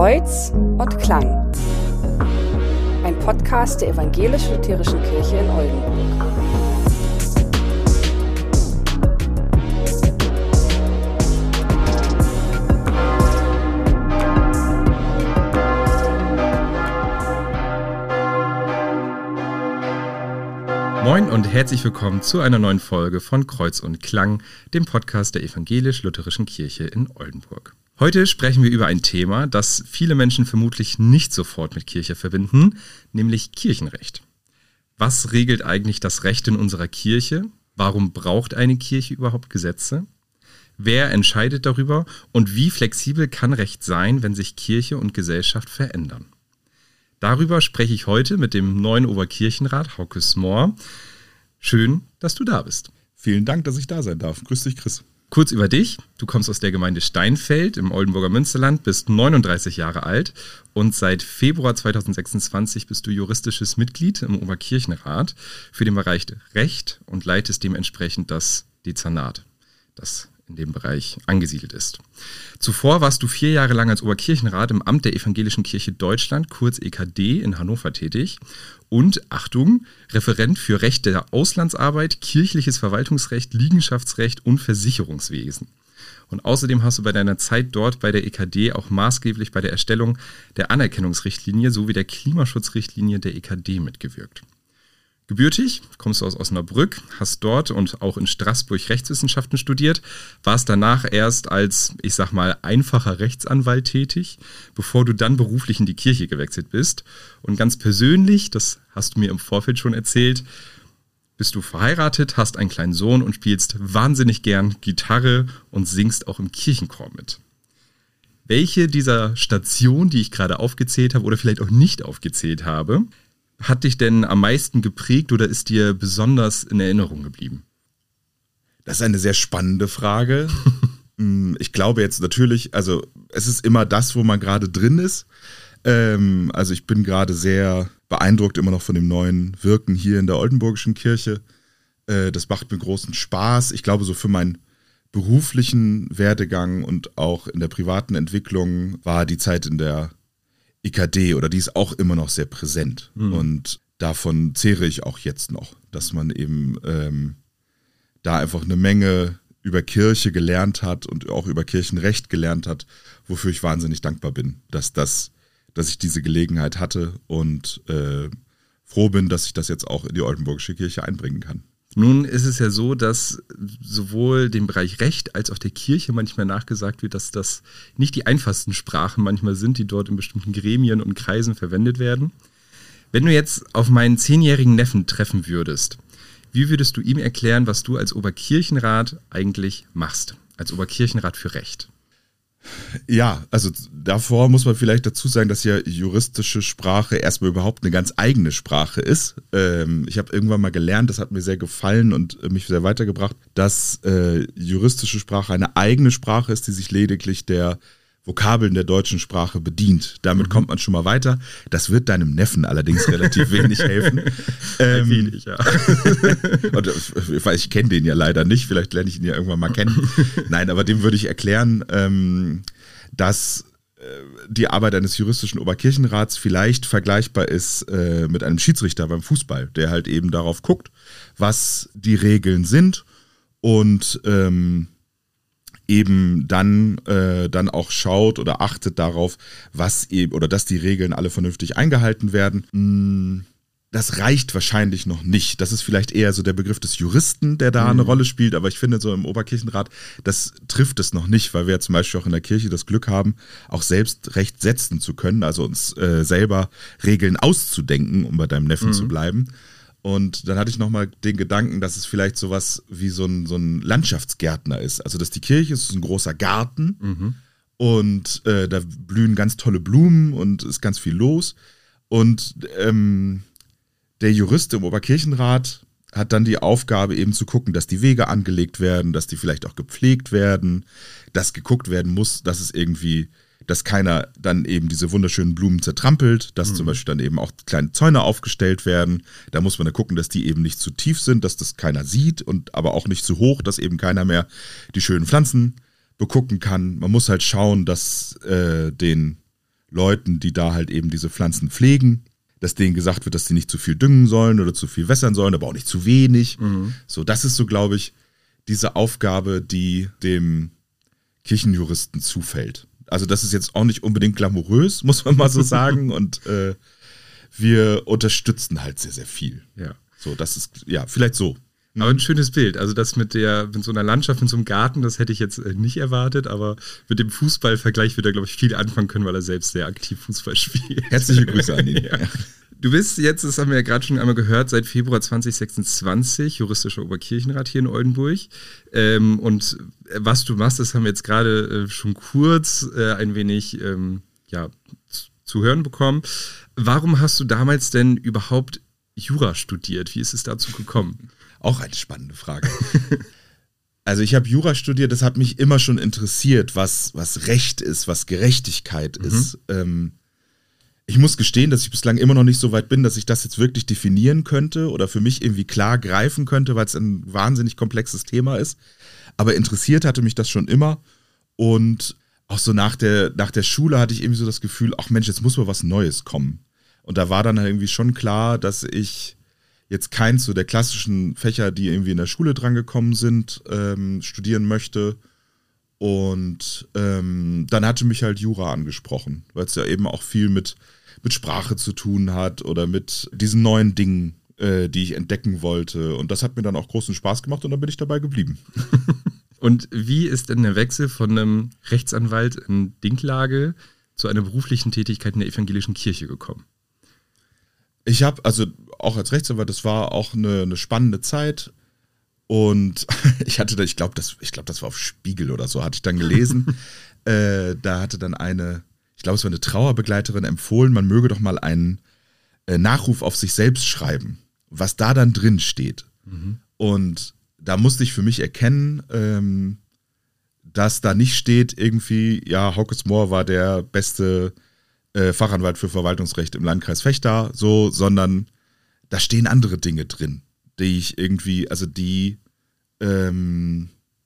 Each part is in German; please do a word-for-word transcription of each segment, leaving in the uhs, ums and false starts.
Kreuz und Klang. Ein Podcast der Evangelisch-Lutherischen Kirche in Oldenburg. Moin und herzlich willkommen zu einer neuen Folge von Kreuz und Klang, dem Podcast der Evangelisch-Lutherischen Kirche in Oldenburg. Heute sprechen wir über ein Thema, das viele Menschen vermutlich nicht sofort mit Kirche verbinden, nämlich Kirchenrecht. Was regelt eigentlich das Recht in unserer Kirche? Warum braucht eine Kirche überhaupt Gesetze? Wer entscheidet darüber und wie flexibel kann Recht sein, wenn sich Kirche und Gesellschaft verändern? Darüber spreche ich heute mit dem neuen Oberkirchenrat Hauke Smoor. Schön, dass du da bist. Vielen Dank, dass ich da sein darf. Grüß dich, Chris. Kurz über dich. Du kommst aus der Gemeinde Steinfeld im Oldenburger Münsterland, bist neununddreißig Jahre alt und seit Februar zweitausendsechsundzwanzig bist du juristisches Mitglied im Oberkirchenrat für den Bereich Recht und leitest dementsprechend das Dezernat, das in dem Bereich angesiedelt ist. Zuvor warst du vier Jahre lang als Oberkirchenrat im Amt der Evangelischen Kirche Deutschland, kurz E K D, in Hannover tätig und, Achtung, Referent für Recht der Auslandsarbeit, kirchliches Verwaltungsrecht, Liegenschaftsrecht und Versicherungswesen. Und außerdem hast du bei deiner Zeit dort bei der E K D auch maßgeblich bei der Erstellung der Anerkennungsrichtlinie sowie der Klimaschutzrichtlinie der E K D mitgewirkt. Gebürtig, kommst du aus Osnabrück, hast dort und auch in Straßburg Rechtswissenschaften studiert, warst danach erst als, ich sag mal, einfacher Rechtsanwalt tätig, bevor du dann beruflich in die Kirche gewechselt bist. Und ganz persönlich, das hast du mir im Vorfeld schon erzählt, bist du verheiratet, hast einen kleinen Sohn und spielst wahnsinnig gern Gitarre und singst auch im Kirchenchor mit. Welche dieser Stationen, die ich gerade aufgezählt habe oder vielleicht auch nicht aufgezählt habe, hat dich denn am meisten geprägt oder ist dir besonders in Erinnerung geblieben? Das ist eine sehr spannende Frage. Ich glaube jetzt natürlich, also es ist immer das, wo man gerade drin ist. Ähm, also ich bin gerade sehr beeindruckt immer noch von dem neuen Wirken hier in der Oldenburgischen Kirche. Äh, das macht mir großen Spaß. Ich glaube, so für meinen beruflichen Werdegang und auch in der privaten Entwicklung war die Zeit in der E K D oder die ist auch immer noch sehr präsent. Mhm. Und davon zehre ich auch jetzt noch, dass man eben ähm, da einfach eine Menge über Kirche gelernt hat und auch über Kirchenrecht gelernt hat, wofür ich wahnsinnig dankbar bin, dass das, dass ich diese Gelegenheit hatte und äh, froh bin, dass ich das jetzt auch in die Oldenburgische Kirche einbringen kann. Nun ist es ja so, dass sowohl dem Bereich Recht als auch der Kirche manchmal nachgesagt wird, dass das nicht die einfachsten Sprachen manchmal sind, die dort in bestimmten Gremien und Kreisen verwendet werden. Wenn du jetzt auf meinen zehnjährigen Neffen treffen würdest, wie würdest du ihm erklären, was du als Oberkirchenrat eigentlich machst, als Oberkirchenrat für Recht? Ja, also davor muss man vielleicht dazu sagen, dass ja juristische Sprache erstmal überhaupt eine ganz eigene Sprache ist. Ähm, ich habe irgendwann mal gelernt, das hat mir sehr gefallen und mich sehr weitergebracht, dass äh, juristische Sprache eine eigene Sprache ist, die sich lediglich der Vokabeln der deutschen Sprache bedient. Damit mhm. kommt man schon mal weiter. Das wird deinem Neffen allerdings relativ wenig helfen. Ähm, wenig, ja. und, weil ich kenne den ja leider nicht, vielleicht lerne ich ihn ja irgendwann mal kennen. Nein, aber dem würde ich erklären, ähm, dass äh, die Arbeit eines juristischen Oberkirchenrats vielleicht vergleichbar ist äh, mit einem Schiedsrichter beim Fußball, der halt eben darauf guckt, was die Regeln sind und ähm, eben dann, äh, dann auch schaut oder achtet darauf, was eben oder dass die Regeln alle vernünftig eingehalten werden. Das reicht wahrscheinlich noch nicht. Das ist vielleicht eher so der Begriff des Juristen, der da mhm. eine Rolle spielt, aber ich finde so im Oberkirchenrat, das trifft es noch nicht, weil wir zum Beispiel auch in der Kirche das Glück haben, auch selbst Recht setzen zu können, also uns äh, selber Regeln auszudenken, um bei deinem Neffen mhm. zu bleiben. Und dann hatte ich nochmal den Gedanken, dass es vielleicht sowas wie so ein, so ein Landschaftsgärtner ist. Also dass die Kirche ist ein großer Garten mhm. und äh, da blühen ganz tolle Blumen und ist ganz viel los. Und ähm, der Jurist im Oberkirchenrat hat dann die Aufgabe eben zu gucken, dass die Wege angelegt werden, dass die vielleicht auch gepflegt werden, dass geguckt werden muss, dass es irgendwie dass keiner dann eben diese wunderschönen Blumen zertrampelt, dass mhm. zum Beispiel dann eben auch kleine Zäune aufgestellt werden. Da muss man dann gucken, dass die eben nicht zu tief sind, dass das keiner sieht und aber auch nicht zu hoch, dass eben keiner mehr die schönen Pflanzen begucken kann. Man muss halt schauen, dass äh, den Leuten, die da halt eben diese Pflanzen pflegen, dass denen gesagt wird, dass sie nicht zu viel düngen sollen oder zu viel wässern sollen, aber auch nicht zu wenig. Mhm. So, das ist so, glaube ich, diese Aufgabe, die dem Kirchenjuristen zufällt. Also das ist jetzt auch nicht unbedingt glamourös, muss man mal so sagen. Und äh, wir unterstützen halt sehr, sehr viel. Ja. So, das ist, ja, vielleicht so. Aber ein schönes Bild. Also das mit der, mit so einer Landschaft, mit so einem Garten, das hätte ich jetzt nicht erwartet, aber mit dem Fußballvergleich wird er, glaube ich, viel anfangen können, weil er selbst sehr aktiv Fußball spielt. Herzliche Grüße an ihn. Ja. Du bist jetzt, das haben wir ja gerade schon einmal gehört, seit Februar zwanzig sechsundzwanzig juristischer Oberkirchenrat hier in Oldenburg. Ähm, und was du machst, das haben wir jetzt gerade äh, schon kurz äh, ein wenig ähm, ja, zu hören bekommen. Warum hast du damals denn überhaupt Jura studiert? Wie ist es dazu gekommen? Auch eine spannende Frage. Also ich habe Jura studiert, das hat mich immer schon interessiert, was, was Recht ist, was Gerechtigkeit mhm. ist. Ähm, ich muss gestehen, dass ich bislang immer noch nicht so weit bin, dass ich das jetzt wirklich definieren könnte oder für mich irgendwie klar greifen könnte, weil es ein wahnsinnig komplexes Thema ist. Aber interessiert hatte mich das schon immer. Und auch so nach der, nach der Schule hatte ich irgendwie so das Gefühl, ach Mensch, jetzt muss mal was Neues kommen. Und da war dann halt irgendwie schon klar, dass ich jetzt keins so der klassischen Fächer, die irgendwie in der Schule drangekommen sind, ähm, studieren möchte. Und ähm, dann hatte mich halt Jura angesprochen, weil es ja eben auch viel mit, mit Sprache zu tun hat oder mit diesen neuen Dingen, äh, die ich entdecken wollte. Und das hat mir dann auch großen Spaß gemacht und dann bin ich dabei geblieben. Und wie ist denn der Wechsel von einem Rechtsanwalt in Dinklage zu einer beruflichen Tätigkeit in der evangelischen Kirche gekommen? Ich habe, also auch als Rechtsanwalt, das war auch eine, eine spannende Zeit. Und ich hatte da, ich glaube, das, ich glaube, das war auf Spiegel oder so, hatte ich dann gelesen. äh, da hatte dann eine, ich glaube, es war eine Trauerbegleiterin empfohlen, man möge doch mal einen äh, Nachruf auf sich selbst schreiben, was da dann drin steht. Mhm. Und da musste ich für mich erkennen, ähm, dass da nicht steht irgendwie, ja, Haukes Mohr war der beste äh, Fachanwalt für Verwaltungsrecht im Landkreis Vechta, so, sondern da stehen andere Dinge drin, die ich irgendwie, also die ähm,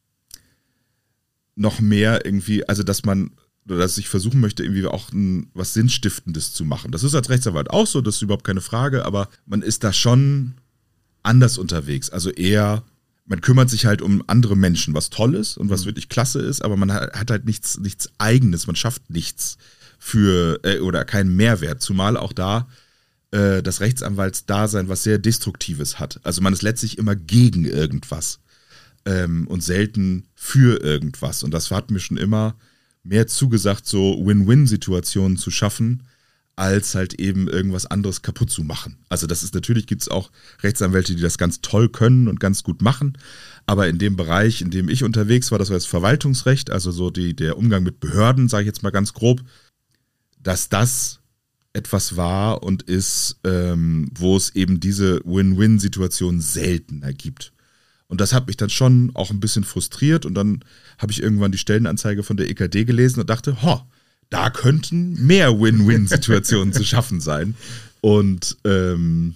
noch mehr irgendwie, also dass man, oder dass ich versuchen möchte, irgendwie auch ein, was Sinnstiftendes zu machen. Das ist als Rechtsanwalt auch so, das ist überhaupt keine Frage, aber man ist da schon anders unterwegs. Also eher, man kümmert sich halt um andere Menschen, was toll ist und was mhm. wirklich klasse ist, aber man hat halt nichts, nichts Eigenes, man schafft nichts für, äh, oder keinen Mehrwert, zumal auch da äh, das Rechtsanwaltsdasein was sehr Destruktives hat. Also man ist letztlich immer gegen irgendwas ähm, und selten für irgendwas. Und das hat mir schon immer mehr zugesagt, so Win-Win-Situationen zu schaffen, als halt eben irgendwas anderes kaputt zu machen. Also das ist, natürlich gibt es auch Rechtsanwälte, die das ganz toll können und ganz gut machen, aber in dem Bereich, in dem ich unterwegs war, das war das Verwaltungsrecht, also so die, der Umgang mit Behörden, sage ich jetzt mal ganz grob, dass das etwas war und ist, ähm, wo es eben diese Win-Win-Situation seltener gibt. Und das hat mich dann schon auch ein bisschen frustriert und dann habe ich irgendwann die Stellenanzeige von der E K D gelesen und dachte, ho, da könnten mehr Win-Win-Situationen zu schaffen sein. Und ähm,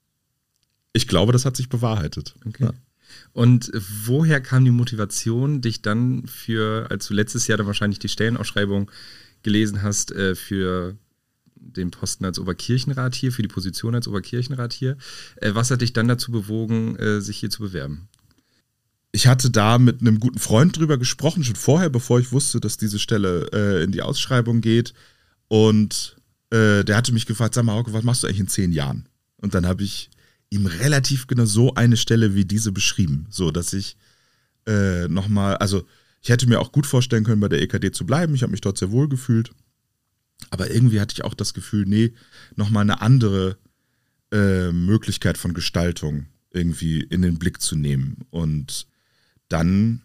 ich glaube, das hat sich bewahrheitet. Okay. Ja. Und woher kam die Motivation, dich dann für, als du letztes Jahr dann wahrscheinlich die Stellenausschreibung gelesen hast, äh, für den Posten als Oberkirchenrat hier, für die Position als Oberkirchenrat hier. Äh, was hat dich dann dazu bewogen, äh, sich hier zu bewerben? Ich hatte da mit einem guten Freund drüber gesprochen, schon vorher, bevor ich wusste, dass diese Stelle äh, in die Ausschreibung geht. Und äh, der hatte mich gefragt, sag mal, Hauke, was machst du eigentlich in zehn Jahren? Und dann habe ich ihm relativ genau so eine Stelle wie diese beschrieben. So, dass ich äh, nochmal, also ich hätte mir auch gut vorstellen können, bei der E K D zu bleiben. Ich habe mich dort sehr wohl gefühlt. Aber irgendwie hatte ich auch das Gefühl, nee, nochmal eine andere äh, Möglichkeit von Gestaltung irgendwie in den Blick zu nehmen. Und dann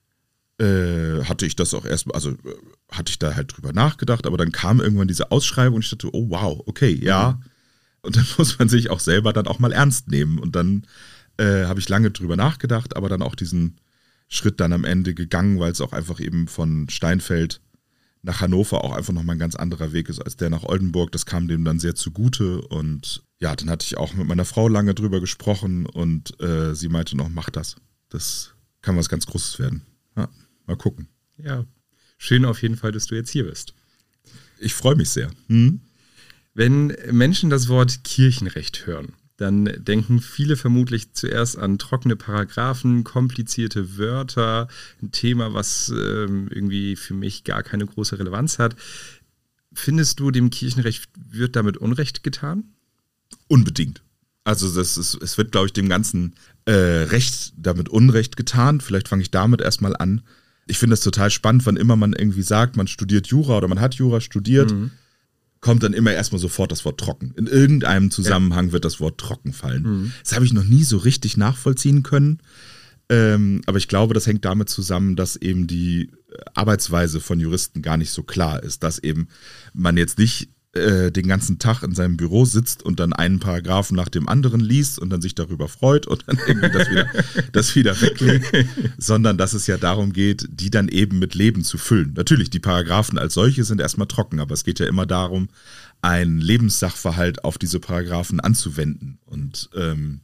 äh, hatte ich das auch erstmal, also äh, hatte ich da halt drüber nachgedacht, aber dann kam irgendwann diese Ausschreibung und ich dachte, oh wow, okay, ja. Mhm. Und dann muss man sich auch selber dann auch mal ernst nehmen. Und dann äh, habe ich lange drüber nachgedacht, aber dann auch diesen Schritt dann am Ende gegangen, weil es auch einfach eben von Steinfeld nach Hannover auch einfach nochmal ein ganz anderer Weg ist als der nach Oldenburg. Das kam dem dann sehr zugute und ja, dann hatte ich auch mit meiner Frau lange drüber gesprochen und äh, sie meinte noch, mach das. Das kann was ganz Großes werden. Ja, mal gucken. Ja, schön auf jeden Fall, dass du jetzt hier bist. Ich freue mich sehr. Hm? Wenn Menschen das Wort Kirchenrecht hören, dann denken viele vermutlich zuerst an trockene Paragraphen, komplizierte Wörter, ein Thema, was ähm, irgendwie für mich gar keine große Relevanz hat. Findest du, dem Kirchenrecht wird damit Unrecht getan? Unbedingt. Also das ist, es wird, glaube ich, dem ganzen äh, Recht damit Unrecht getan. Vielleicht fange ich damit erstmal an. Ich finde das total spannend, wann immer man irgendwie sagt, man studiert Jura oder man hat Jura studiert, mhm. kommt dann immer erstmal sofort das Wort trocken. In irgendeinem Zusammenhang ja. wird das Wort trocken fallen. Mhm. Das habe ich noch nie so richtig nachvollziehen können. Ähm, aber ich glaube, das hängt damit zusammen, dass eben die Arbeitsweise von Juristen gar nicht so klar ist. Dass eben man jetzt nicht äh, den ganzen Tag in seinem Büro sitzt und dann einen Paragraphen nach dem anderen liest und dann sich darüber freut und dann irgendwie das wieder, das wieder weglegt, sondern dass es ja darum geht, die dann eben mit Leben zu füllen. Natürlich, die Paragraphen als solche sind erstmal trocken, aber es geht ja immer darum, einen Lebenssachverhalt auf diese Paragraphen anzuwenden. Und ähm,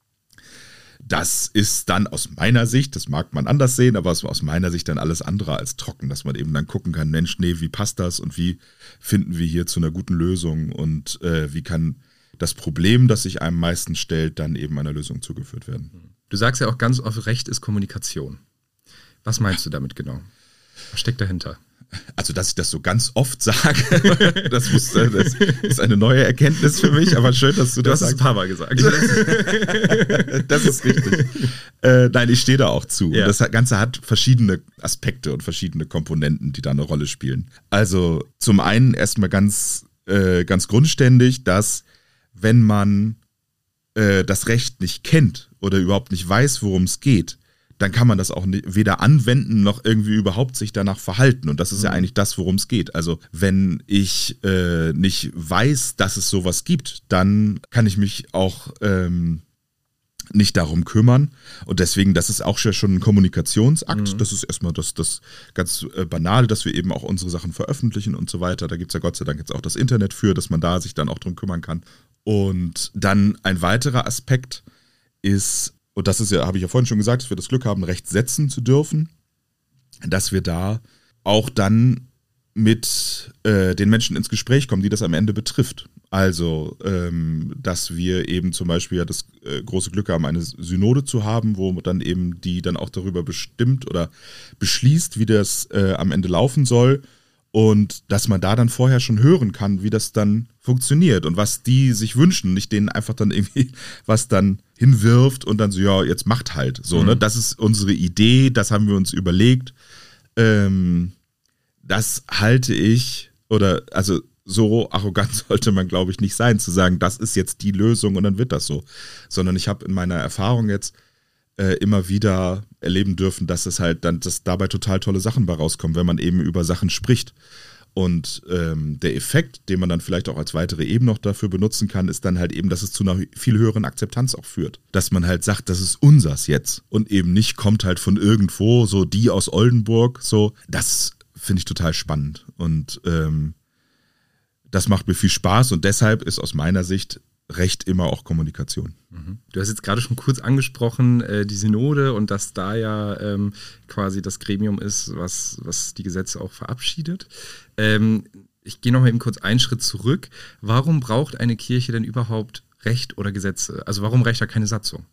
das ist dann aus meiner Sicht, das mag man anders sehen, aber aus meiner Sicht dann alles andere als trocken, dass man eben dann gucken kann, Mensch, nee, wie passt das und wie finden wir hier zu einer guten Lösung und äh, wie kann das Problem, das sich einem meistens stellt, dann eben einer Lösung zugeführt werden. Du sagst ja auch ganz oft, Recht ist Kommunikation. Was meinst du damit genau? Was steckt dahinter? Also, dass ich das so ganz oft sage, das, muss, das ist eine neue Erkenntnis für mich, aber schön, dass du, du das sagst. Du hast es ein paar Mal gesagt. Das ist richtig. Äh, nein, ich stehe da auch zu. Ja. Das Ganze hat verschiedene Aspekte und verschiedene Komponenten, die da eine Rolle spielen. Also zum einen erstmal ganz, äh, ganz grundständig, dass wenn man äh, das Recht nicht kennt oder überhaupt nicht weiß, worum es geht, dann kann man das auch nicht, weder anwenden noch irgendwie überhaupt sich danach verhalten. Und das ist mhm. ja eigentlich das, worum es geht. Also wenn ich äh, nicht weiß, dass es sowas gibt, dann kann ich mich auch ähm, nicht darum kümmern. Und deswegen, das ist auch schon ein Kommunikationsakt. Mhm. Das ist erstmal das, das ganz äh, Banale, dass wir eben auch unsere Sachen veröffentlichen und so weiter. Da gibt es ja Gott sei Dank jetzt auch das Internet für, dass man da sich dann auch drum kümmern kann. Und dann ein weiterer Aspekt ist, und das ist ja, habe ich ja vorhin schon gesagt, dass wir das Glück haben, Recht setzen zu dürfen, dass wir da auch dann mit äh, den Menschen ins Gespräch kommen, die das am Ende betrifft. Also, ähm, dass wir eben zum Beispiel ja das äh, große Glück haben, eine Synode zu haben, wo dann eben die dann auch darüber bestimmt oder beschließt, wie das äh, am Ende laufen soll. Und dass man da dann vorher schon hören kann, wie das dann funktioniert und was die sich wünschen, nicht denen einfach dann irgendwie was dann hinwirft und dann so, ja, jetzt macht halt. So, mhm. ne? Das ist unsere Idee, das haben wir uns überlegt. Ähm, das halte ich, oder also so arrogant sollte man, glaube ich, nicht sein, zu sagen, das ist jetzt die Lösung und dann wird das so. Sondern ich habe in meiner Erfahrung jetzt äh, immer wieder erleben dürfen, dass es halt dann, dass dabei total tolle Sachen bei rauskommen, wenn man eben über Sachen spricht. Und ähm, der Effekt, den man dann vielleicht auch als weitere Ebene noch dafür benutzen kann, ist dann halt eben, dass es zu einer viel höheren Akzeptanz auch führt. Dass man halt sagt, das ist unsers jetzt und eben nicht kommt halt von irgendwo, so die aus Oldenburg, so. Das finde ich total spannend und ähm, das macht mir viel Spaß und deshalb ist aus meiner Sicht Recht immer auch Kommunikation. Du hast jetzt gerade schon kurz angesprochen, äh, die Synode und dass da ja ähm, quasi das Gremium ist, was, was die Gesetze auch verabschiedet. Ähm, ich gehe noch mal eben kurz einen Schritt zurück. Warum braucht eine Kirche denn überhaupt Recht oder Gesetze? Also warum reicht da keine Satzung?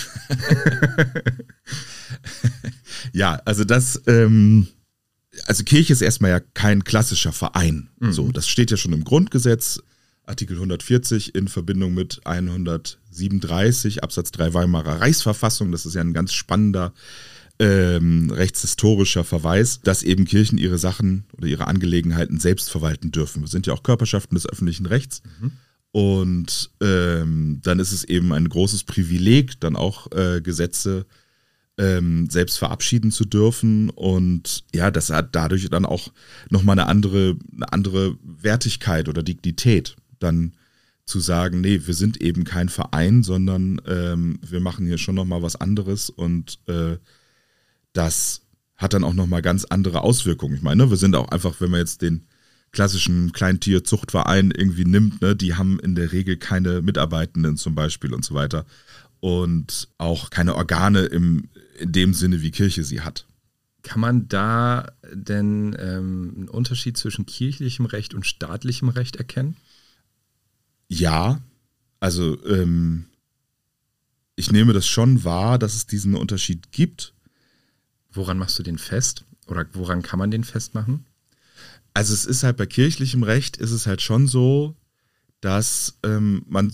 Ja, also das... Ähm Also Kirche ist erstmal ja kein klassischer Verein. Mhm. So, das steht ja schon im Grundgesetz, Artikel hundertvierzig in Verbindung mit hundertsiebenunddreißig Absatz drei Weimarer Reichsverfassung. Das ist ja ein ganz spannender ähm, rechtshistorischer Verweis, dass eben Kirchen ihre Sachen oder ihre Angelegenheiten selbst verwalten dürfen. Wir sind ja auch Körperschaften des öffentlichen Rechts. Mhm. Und ähm, dann ist es eben ein großes Privileg, dann auch äh, Gesetze Ähm, selbst verabschieden zu dürfen und ja, das hat dadurch dann auch nochmal eine andere, eine andere Wertigkeit oder Dignität, dann zu sagen, nee, wir sind eben kein Verein, sondern ähm, wir machen hier schon nochmal was anderes und äh, das hat dann auch nochmal ganz andere Auswirkungen. Ich meine, wir sind auch einfach, wenn man jetzt den klassischen Kleintierzuchtverein irgendwie nimmt, ne, die haben in der Regel keine Mitarbeitenden zum Beispiel und so weiter. Und auch keine Organe im, in dem Sinne, wie Kirche sie hat. Kann man da denn ähm, einen Unterschied zwischen kirchlichem Recht und staatlichem Recht erkennen? Ja, also ähm, ich nehme das schon wahr, dass es diesen Unterschied gibt. Woran machst du den fest? Oder woran kann man den festmachen? Also es ist halt bei kirchlichem Recht ist es halt schon so, dass ähm, man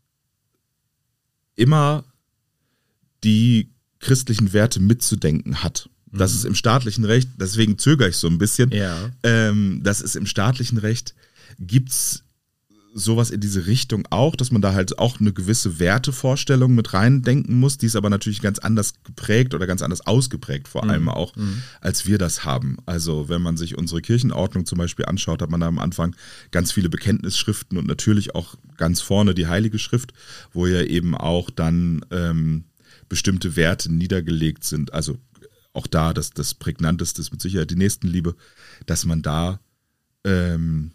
immer die christlichen Werte mitzudenken hat. Mhm. Das ist im staatlichen Recht, deswegen zögere ich so ein bisschen, ja. ähm, das ist im staatlichen Recht, gibt es sowas in diese Richtung auch, dass man da halt auch eine gewisse Wertevorstellung mit reindenken muss, die ist aber natürlich ganz anders geprägt oder ganz anders ausgeprägt vor allem auch, mhm. als wir das haben. Also wenn man sich unsere Kirchenordnung zum Beispiel anschaut, hat man da am Anfang ganz viele Bekenntnisschriften und natürlich auch ganz vorne die Heilige Schrift, wo ja eben auch dann ähm, bestimmte Werte niedergelegt sind. Also auch da das, das Prägnanteste ist mit Sicherheit die Nächstenliebe, dass man da ähm,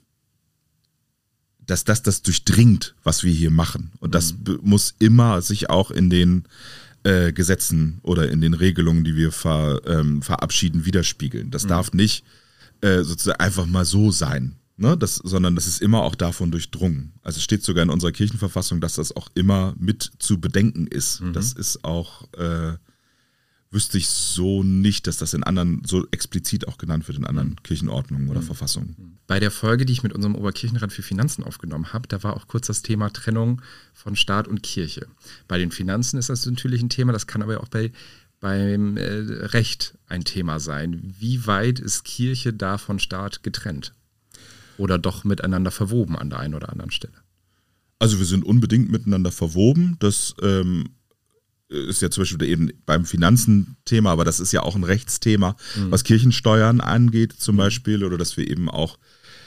dass das das durchdringt, was wir hier machen. Und das mhm. muss immer sich auch in den äh, Gesetzen oder in den Regelungen, die wir ver, ähm, verabschieden, widerspiegeln. Das mhm. darf nicht äh, sozusagen einfach mal so sein, ne? Das, sondern das ist immer auch davon durchdrungen. Also es steht sogar in unserer Kirchenverfassung, dass das auch immer mit zu bedenken ist. Mhm. Das ist auch, äh, wüsste ich so nicht, dass das in anderen, so explizit auch genannt wird in anderen mhm. Kirchenordnungen oder mhm. Verfassungen. Bei der Folge, die ich mit unserem Oberkirchenrat für Finanzen aufgenommen habe, da war auch kurz das Thema Trennung von Staat und Kirche. Bei den Finanzen ist das natürlich ein Thema, das kann aber auch bei, beim äh, Recht ein Thema sein. Wie weit ist Kirche da von Staat getrennt? Oder doch miteinander verwoben an der einen oder anderen Stelle? Also wir sind unbedingt miteinander verwoben. Das ähm, ist ja zum Beispiel eben beim Finanzenthema, aber das ist ja auch ein Rechtsthema, mhm. was Kirchensteuern angeht zum Beispiel, oder dass wir eben auch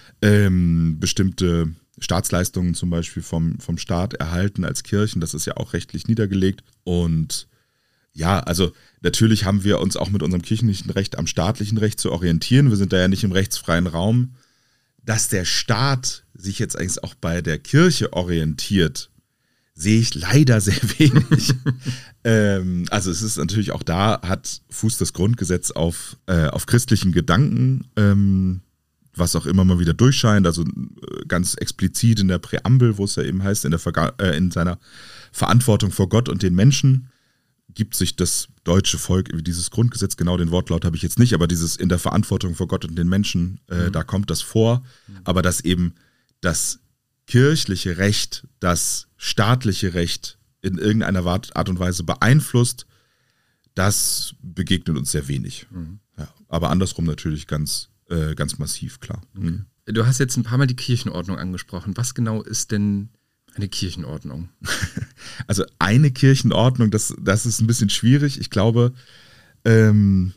ähm, bestimmte Staatsleistungen zum Beispiel vom, vom Staat erhalten als Kirchen. Das ist ja auch rechtlich niedergelegt. Und ja, also natürlich haben wir uns auch mit unserem kirchlichen Recht am staatlichen Recht zu orientieren. Wir sind da ja nicht im rechtsfreien Raum. Dass der Staat sich jetzt eigentlich auch bei der Kirche orientiert, sehe ich leider sehr wenig. ähm, also es ist natürlich auch da, hat Fuß das Grundgesetz auf, äh, auf christlichen Gedanken, ähm, was auch immer mal wieder durchscheint, also äh, ganz explizit in der Präambel, wo es ja eben heißt, in, der Verga- äh, in seiner Verantwortung vor Gott und den Menschen gibt sich das deutsche Volk, dieses Grundgesetz, genau den Wortlaut habe ich jetzt nicht, aber dieses in der Verantwortung vor Gott und den Menschen, äh, mhm. da kommt das vor, mhm. aber dass eben das kirchliche Recht, das staatliche Recht in irgendeiner Art und Weise beeinflusst, das begegnet uns sehr wenig. Mhm. Ja, aber andersrum natürlich ganz, äh, ganz massiv, klar. Okay. Mhm. Du hast jetzt ein paar Mal die Kirchenordnung angesprochen. Was genau ist denn eine Kirchenordnung? Also eine Kirchenordnung, das, das ist ein bisschen schwierig. Ich glaube, ähm,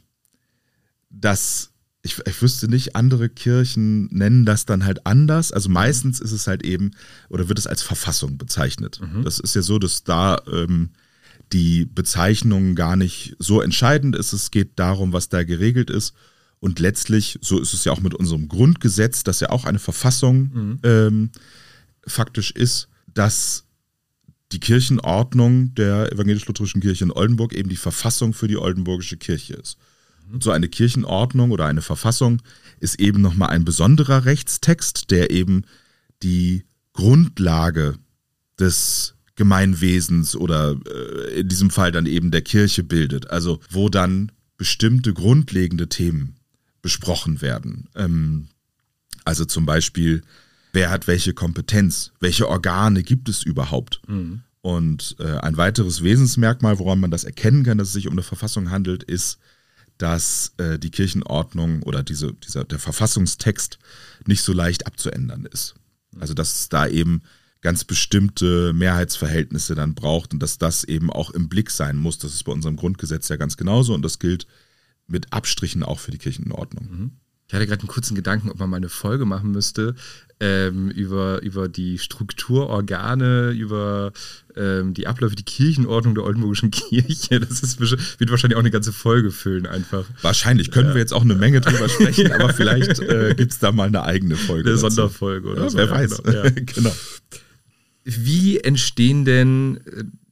dass Ich, ich wüsste nicht, andere Kirchen nennen das dann halt anders. Also meistens ist es halt eben, oder wird es als Verfassung bezeichnet. Mhm. Das ist ja so, dass da ähm, die Bezeichnung gar nicht so entscheidend ist. Es geht darum, was da geregelt ist. Und letztlich, so ist es ja auch mit unserem Grundgesetz, das ja auch eine Verfassung mhm. ähm, faktisch ist, dass die Kirchenordnung der evangelisch-lutherischen Kirche in Oldenburg eben die Verfassung für die oldenburgische Kirche ist. Und so eine Kirchenordnung oder eine Verfassung ist eben nochmal ein besonderer Rechtstext, der eben die Grundlage des Gemeinwesens oder äh, in diesem Fall dann eben der Kirche bildet. Also wo dann bestimmte grundlegende Themen besprochen werden. Ähm, also zum Beispiel, wer hat welche Kompetenz? Welche Organe gibt es überhaupt? Mhm. Und äh, ein weiteres Wesensmerkmal, woran man das erkennen kann, dass es sich um eine Verfassung handelt, ist, dass äh, die Kirchenordnung oder diese, dieser, der Verfassungstext nicht so leicht abzuändern ist. Also dass es da eben ganz bestimmte Mehrheitsverhältnisse dann braucht und dass das eben auch im Blick sein muss. Das ist bei unserem Grundgesetz ja ganz genauso und das gilt mit Abstrichen auch für die Kirchenordnung. Mhm. Ich hatte gerade einen kurzen Gedanken, ob man mal eine Folge machen müsste ähm, über, über die Strukturorgane, über ähm, die Abläufe, die Kirchenordnung der Oldenburgischen Kirche. Das ist, wird wahrscheinlich auch eine ganze Folge füllen einfach. Wahrscheinlich können ja. wir jetzt auch eine Menge drüber sprechen, aber vielleicht äh, gibt es da mal eine eigene Folge. Eine dazu. Sonderfolge oder ja, so. Wer ja, weiß. Genau. Ja. genau. Wie entstehen denn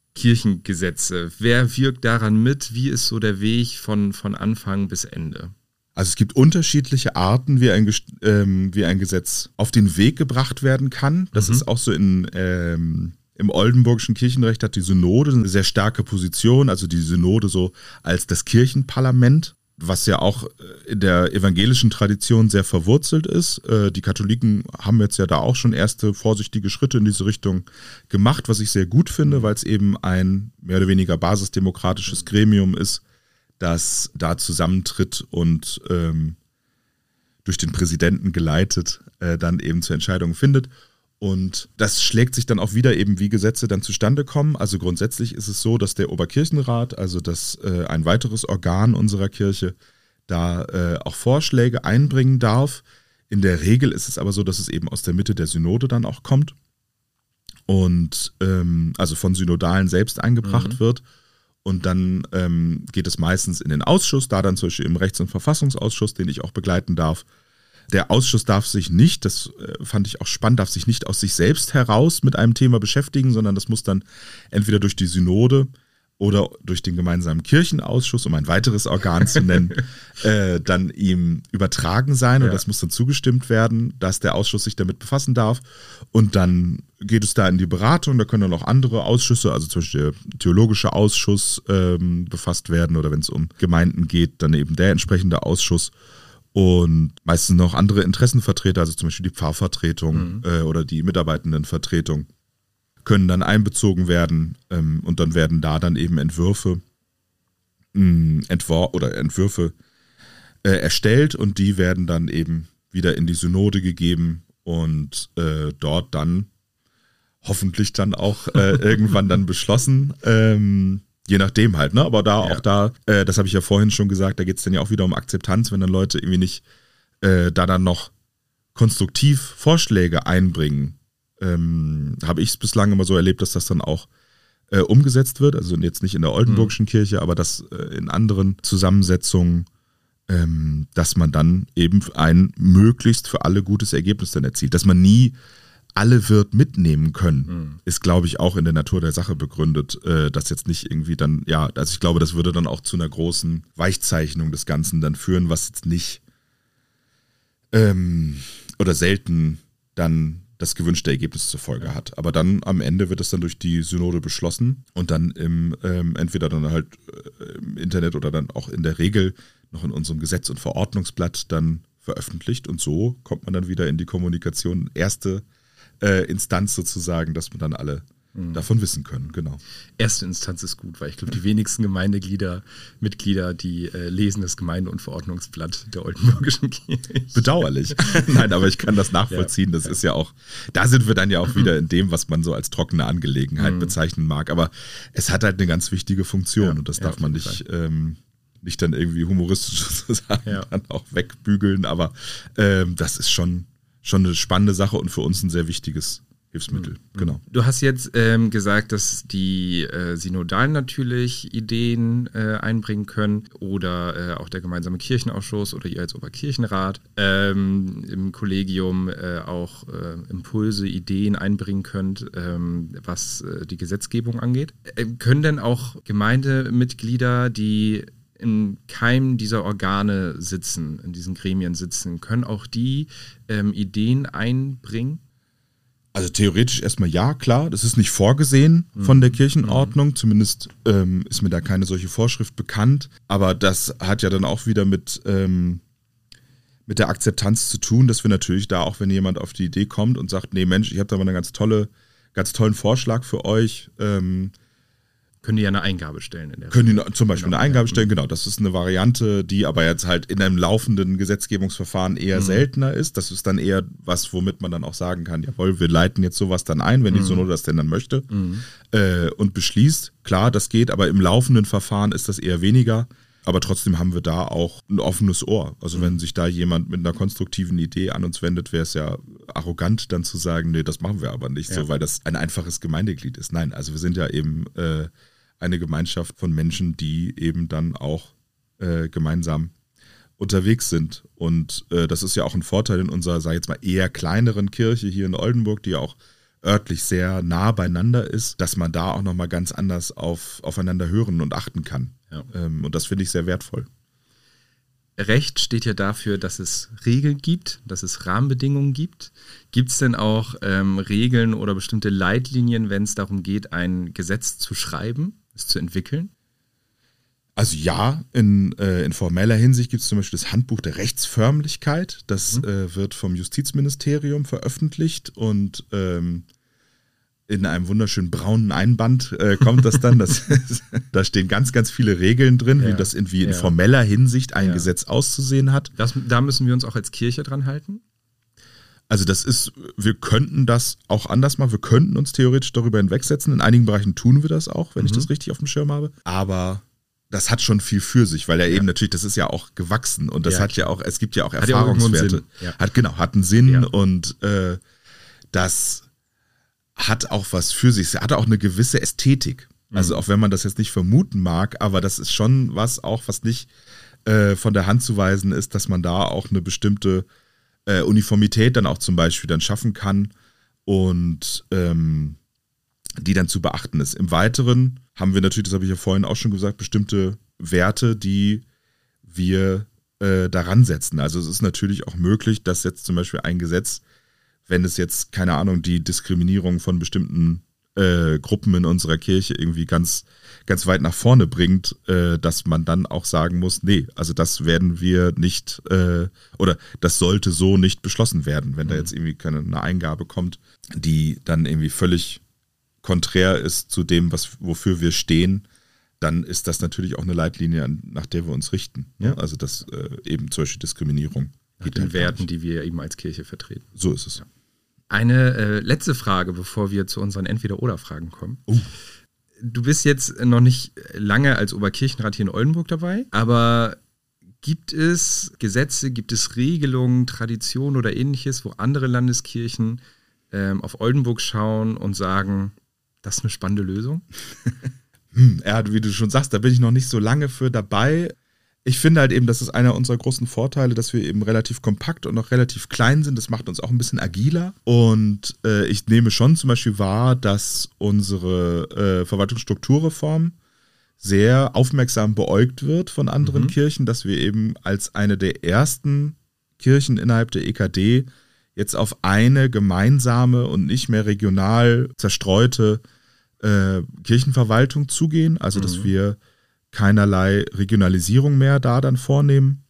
Kirchengesetze. Wer wirkt daran mit? Wie ist so der Weg von, von Anfang bis Ende? Also es gibt unterschiedliche Arten, wie ein, ähm, wie ein Gesetz auf den Weg gebracht werden kann. Das mhm. ist auch so in, ähm, im oldenburgischen Kirchenrecht hat die Synode eine sehr starke Position, also die Synode so als das Kirchenparlament, was ja auch in der evangelischen Tradition sehr verwurzelt ist. Die Katholiken haben jetzt ja da auch schon erste vorsichtige Schritte in diese Richtung gemacht, was ich sehr gut finde, weil es eben ein mehr oder weniger basisdemokratisches Gremium ist, das da zusammentritt und ähm, durch den Präsidenten geleitet äh, dann eben zur Entscheidung findet. Und das schlägt sich dann auch wieder eben, wie Gesetze dann zustande kommen. Also grundsätzlich ist es so, dass der Oberkirchenrat, also das äh, ein weiteres Organ unserer Kirche, da äh, auch Vorschläge einbringen darf. In der Regel ist es aber so, dass es eben aus der Mitte der Synode dann auch kommt und ähm, also von Synodalen selbst eingebracht mhm. wird. Und dann ähm, geht es meistens in den Ausschuss, da dann zum Beispiel im Rechts- und Verfassungsausschuss, den ich auch begleiten darf. Der Ausschuss darf sich nicht, das äh, fand ich auch spannend, darf sich nicht aus sich selbst heraus mit einem Thema beschäftigen, sondern das muss dann entweder durch die Synode oder durch den gemeinsamen Kirchenausschuss, um ein weiteres Organ zu nennen, äh, dann ihm übertragen sein. Und ja. das muss dann zugestimmt werden, dass der Ausschuss sich damit befassen darf. Und dann geht es da in die Beratung, da können dann auch andere Ausschüsse, also zum Beispiel der theologische Ausschuss ähm, befasst werden oder wenn es um Gemeinden geht, dann eben der entsprechende Ausschuss. Und meistens noch andere Interessenvertreter, also zum Beispiel die Pfarrvertretung mhm. äh, oder die Mitarbeitendenvertretung, können dann einbezogen werden ähm, und dann werden da dann eben Entwürfe, mh, Entwor- oder Entwürfe äh, erstellt und die werden dann eben wieder in die Synode gegeben und äh, dort dann hoffentlich dann auch äh, irgendwann dann beschlossen. Ähm, Je nachdem halt, ne? Aber da ja. auch da, äh, das habe ich ja vorhin schon gesagt, da geht es dann ja auch wieder um Akzeptanz, wenn dann Leute irgendwie nicht äh, da dann noch konstruktiv Vorschläge einbringen. Ähm, habe ich es bislang immer so erlebt, dass das dann auch äh, umgesetzt wird. Also jetzt nicht in der Oldenburgischen mhm. Kirche, aber das äh, in anderen Zusammensetzungen, ähm, dass man dann eben ein möglichst für alle gutes Ergebnis dann erzielt. Dass man nie alle wird mitnehmen können, mhm. ist, glaube ich, auch in der Natur der Sache begründet, äh, dass jetzt nicht irgendwie dann, ja, also ich glaube, das würde dann auch zu einer großen Weichzeichnung des Ganzen dann führen, was jetzt nicht ähm, oder selten dann das gewünschte Ergebnis zur Folge ja. hat. Aber dann am Ende wird es dann durch die Synode beschlossen und dann im ähm, entweder dann halt äh, im Internet oder dann auch in der Regel noch in unserem Gesetz- und Verordnungsblatt dann veröffentlicht und so kommt man dann wieder in die Kommunikation, erste Äh, Instanz sozusagen, dass man dann alle mhm. davon wissen können, genau. Erste Instanz ist gut, weil ich glaube, die wenigsten Gemeindeglieder, Mitglieder, die äh, lesen das Gemeinde- und Verordnungsblatt der Oldenburgischen Kirche. Bedauerlich. Nein, aber ich kann das nachvollziehen. Das ja. ist ja auch, da sind wir dann ja auch wieder in dem, was man so als trockene Angelegenheit mhm. bezeichnen mag. Aber es hat halt eine ganz wichtige Funktion ja, und das darf ja, man nicht, ähm, nicht dann irgendwie humoristisch sozusagen ja. dann auch wegbügeln. Aber ähm, das ist schon schon eine spannende Sache und für uns ein sehr wichtiges Hilfsmittel. Mhm. Genau. Du hast jetzt ähm, gesagt, dass die äh, Synodalen natürlich Ideen äh, einbringen können oder äh, auch der gemeinsame Kirchenausschuss oder ihr als Oberkirchenrat ähm, im Kollegium äh, auch äh, Impulse, Ideen einbringen könnt, ähm, was äh, die Gesetzgebung angeht. Äh, können denn auch Gemeindemitglieder, die im Keim dieser Organe sitzen, in diesen Gremien sitzen, können auch die ähm, Ideen einbringen? Also theoretisch erstmal ja, klar. Das ist nicht vorgesehen mhm. von der Kirchenordnung. Mhm. Zumindest ähm, ist mir da keine solche Vorschrift bekannt. Aber das hat ja dann auch wieder mit, ähm, mit der Akzeptanz zu tun, dass wir natürlich da, auch wenn jemand auf die Idee kommt und sagt, nee Mensch, ich habe da mal einen ganz, tolle, ganz tollen Vorschlag für euch, ähm, können die ja eine Eingabe stellen. In der können die zum Beispiel genau. eine Eingabe stellen, genau. Das ist eine Variante, die aber jetzt halt in einem laufenden Gesetzgebungsverfahren eher mhm. seltener ist. Das ist dann eher was, womit man dann auch sagen kann, jawohl, wir leiten jetzt sowas dann ein, wenn mhm. die Synode das denn dann möchte mhm. äh, und beschließt. Klar, das geht, aber im laufenden Verfahren ist das eher weniger. Aber trotzdem haben wir da auch ein offenes Ohr. Also mhm. wenn sich da jemand mit einer konstruktiven Idee an uns wendet, wäre es ja arrogant dann zu sagen, nee, das machen wir aber nicht, ja. so, weil das ein einfaches Gemeindeglied ist. Nein, also wir sind ja eben äh, eine Gemeinschaft von Menschen, die eben dann auch äh, gemeinsam unterwegs sind. Und äh, das ist ja auch ein Vorteil in unserer, sag ich jetzt mal, eher kleineren Kirche hier in Oldenburg, die ja auch örtlich sehr nah beieinander ist, dass man da auch nochmal ganz anders auf, aufeinander hören und achten kann. Ja. Ähm, und das finde ich sehr wertvoll. Recht steht ja dafür, dass es Regeln gibt, dass es Rahmenbedingungen gibt. Gibt es denn auch ähm, Regeln oder bestimmte Leitlinien, wenn es darum geht, ein Gesetz zu schreiben, es zu entwickeln? Also ja, in, äh, in formeller Hinsicht gibt es zum Beispiel das Handbuch der Rechtsförmlichkeit. Das mhm. äh, wird vom Justizministerium veröffentlicht und ähm, in einem wunderschönen braunen Einband äh, kommt das dann. Das, da stehen ganz, ganz viele Regeln drin, ja. wie das in, wie in ja. formeller Hinsicht ein ja. Gesetz auszusehen hat. Das, da müssen wir uns auch als Kirche dran halten? Also das ist, wir könnten das auch anders machen. Wir könnten uns theoretisch darüber hinwegsetzen. In einigen Bereichen tun wir das auch, wenn mhm. ich das richtig auf dem Schirm habe. Aber das hat schon viel für sich, weil er ja. eben natürlich, das ist ja auch gewachsen und das ja, hat ja auch, es gibt ja auch hat Erfahrungswerte. Ja. Hat genau, hat einen Sinn ja. und äh, das hat auch was für sich. Es hat auch eine gewisse Ästhetik. Mhm. Also auch wenn man das jetzt nicht vermuten mag, aber das ist schon was auch, was nicht äh, von der Hand zu weisen ist, dass man da auch eine bestimmte äh, Uniformität dann auch zum Beispiel dann schaffen kann und ähm, die dann zu beachten ist. Im Weiteren haben wir natürlich, das habe ich ja vorhin auch schon gesagt, bestimmte Werte, die wir äh, daran setzen. Also es ist natürlich auch möglich, dass jetzt zum Beispiel ein Gesetz, wenn es jetzt, keine Ahnung, die Diskriminierung von bestimmten äh, Gruppen in unserer Kirche irgendwie ganz, ganz weit nach vorne bringt, äh, dass man dann auch sagen muss, nee, also das werden wir nicht, äh, oder das sollte so nicht beschlossen werden, wenn mhm. da jetzt irgendwie keine, eine Eingabe kommt, die dann irgendwie völlig konträr ist zu dem, was, wofür wir stehen, dann ist das natürlich auch eine Leitlinie, nach der wir uns richten. Ja. Also das äh, eben zum Beispiel Diskriminierung. Nach den Werten, die wir eben als Kirche vertreten. So ist es. Ja. Eine äh, letzte Frage, bevor wir zu unseren Entweder-Oder-Fragen kommen. Uh. Du bist jetzt noch nicht lange als Oberkirchenrat hier in Oldenburg dabei, aber gibt es Gesetze, gibt es Regelungen, Traditionen oder ähnliches, wo andere Landeskirchen ähm, auf Oldenburg schauen und sagen, das ist eine spannende Lösung? hm, ja, wie du schon sagst, da bin ich noch nicht so lange für dabei. Ich finde halt eben, das ist einer unserer großen Vorteile, dass wir eben relativ kompakt und auch relativ klein sind. Das macht uns auch ein bisschen agiler. Und äh, ich nehme schon zum Beispiel wahr, dass unsere äh, Verwaltungsstrukturreform sehr aufmerksam beäugt wird von anderen mhm. Kirchen, dass wir eben als eine der ersten Kirchen innerhalb der E K D jetzt auf eine gemeinsame und nicht mehr regional zerstreute äh, Kirchenverwaltung zugehen. Also, mhm. dass wir keinerlei Regionalisierung mehr da dann vornehmen.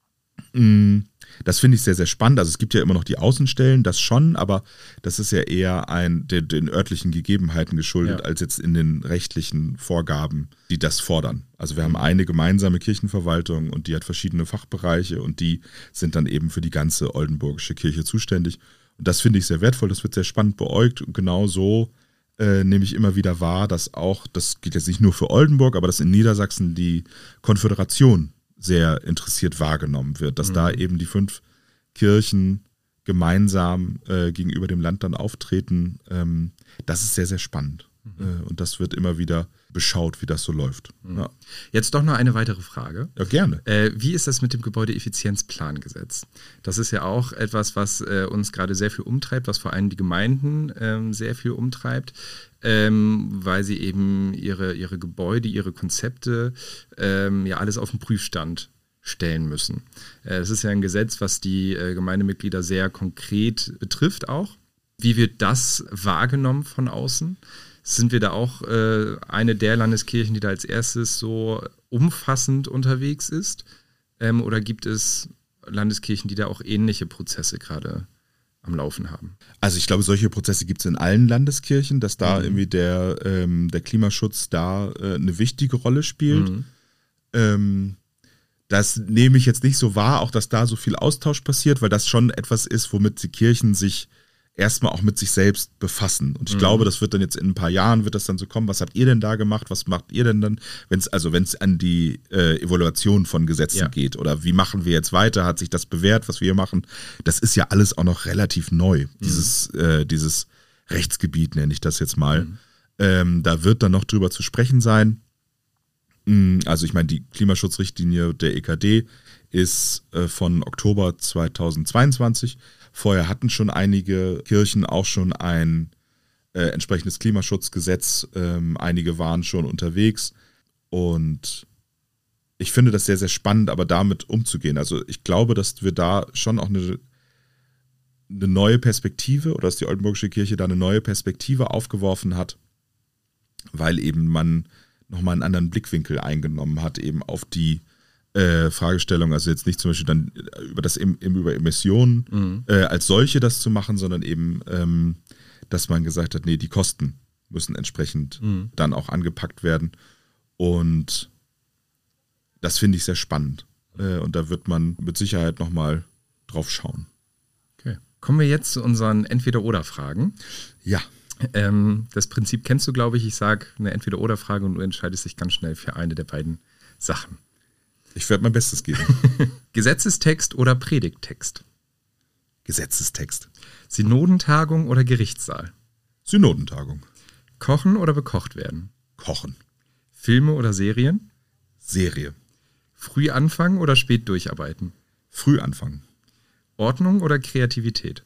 Das finde ich sehr, sehr spannend. Also es gibt ja immer noch die Außenstellen, das schon, aber das ist ja eher ein, den, den örtlichen Gegebenheiten geschuldet, ja. als jetzt in den rechtlichen Vorgaben, die das fordern. Also wir haben eine gemeinsame Kirchenverwaltung und die hat verschiedene Fachbereiche und die sind dann eben für die ganze oldenburgische Kirche zuständig. Und das finde ich sehr wertvoll, das wird sehr spannend beäugt und genau so Äh, nehme ich immer wieder wahr, dass auch, das geht jetzt nicht nur für Oldenburg, aber dass in Niedersachsen die Konföderation sehr interessiert wahrgenommen wird, dass mhm. da eben die fünf Kirchen gemeinsam äh, gegenüber dem Land dann auftreten. Ähm, das ist sehr, sehr spannend. Mhm. Äh, und das wird immer wieder beschaut, wie das so läuft. Mhm. Ja. Jetzt doch noch eine weitere Frage. Ja, gerne. Äh, wie ist das mit dem Gebäudeeffizienzplangesetz? Das ist ja auch etwas, was äh, uns gerade sehr viel umtreibt, was vor allem die Gemeinden ähm, sehr viel umtreibt, ähm, weil sie eben ihre, ihre Gebäude, ihre Konzepte, ähm, ja alles auf den Prüfstand stellen müssen. Äh, das ist ja ein Gesetz, was die äh, Gemeindemitglieder sehr konkret betrifft auch. Wie wird das wahrgenommen von außen? Sind wir da auch äh, eine der Landeskirchen, die da als erstes so umfassend unterwegs ist? Ähm, oder gibt es Landeskirchen, die da auch ähnliche Prozesse gerade am Laufen haben? Also ich glaube, solche Prozesse gibt es in allen Landeskirchen, dass da mhm. irgendwie der, ähm, der Klimaschutz da äh, eine wichtige Rolle spielt. Mhm. Ähm, das nehme ich jetzt nicht so wahr, auch dass da so viel Austausch passiert, weil das schon etwas ist, womit die Kirchen sich erstmal auch mit sich selbst befassen. Und ich mhm. glaube, das wird dann jetzt in ein paar Jahren, wird das dann so kommen, was habt ihr denn da gemacht, was macht ihr denn dann, wenn es also wenn es an die äh, Evaluation von Gesetzen ja. geht oder wie machen wir jetzt weiter, hat sich das bewährt, was wir machen, das ist ja alles auch noch relativ neu, mhm. dieses, äh, dieses Rechtsgebiet nenne ich das jetzt mal. Mhm. Ähm, da wird dann noch drüber zu sprechen sein. Also ich meine, die Klimaschutzrichtlinie der E K D ist äh, von Oktober zweitausendzweiundzwanzig. Vorher hatten schon einige Kirchen auch schon ein äh, entsprechendes Klimaschutzgesetz. Ähm, einige waren schon unterwegs. Und ich finde das sehr, sehr spannend, aber damit umzugehen. Also ich glaube, dass wir da schon auch eine, eine neue Perspektive oder dass die Oldenburgische Kirche da eine neue Perspektive aufgeworfen hat, weil eben man nochmal einen anderen Blickwinkel eingenommen hat, eben auf die äh, Fragestellung, also jetzt nicht zum Beispiel dann über das im, über Emissionen mhm. äh, als solche das zu machen, sondern eben, ähm, dass man gesagt hat, nee, die Kosten müssen entsprechend mhm. dann auch angepackt werden. Und das finde ich sehr spannend. Äh, und da wird man mit Sicherheit nochmal drauf schauen. Okay. Kommen wir jetzt zu unseren Entweder-Oder-Fragen. Ja. Ähm, das Prinzip kennst du, glaube ich. Ich sage eine Entweder-Oder-Frage und du entscheidest dich ganz schnell für eine der beiden Sachen. Ich werde mein Bestes geben. Gesetzestext oder Predigttext? Gesetzestext. Synodentagung oder Gerichtssaal? Synodentagung. Kochen oder bekocht werden? Kochen. Filme oder Serien? Serie. Früh anfangen oder spät durcharbeiten? Früh anfangen. Ordnung oder Kreativität?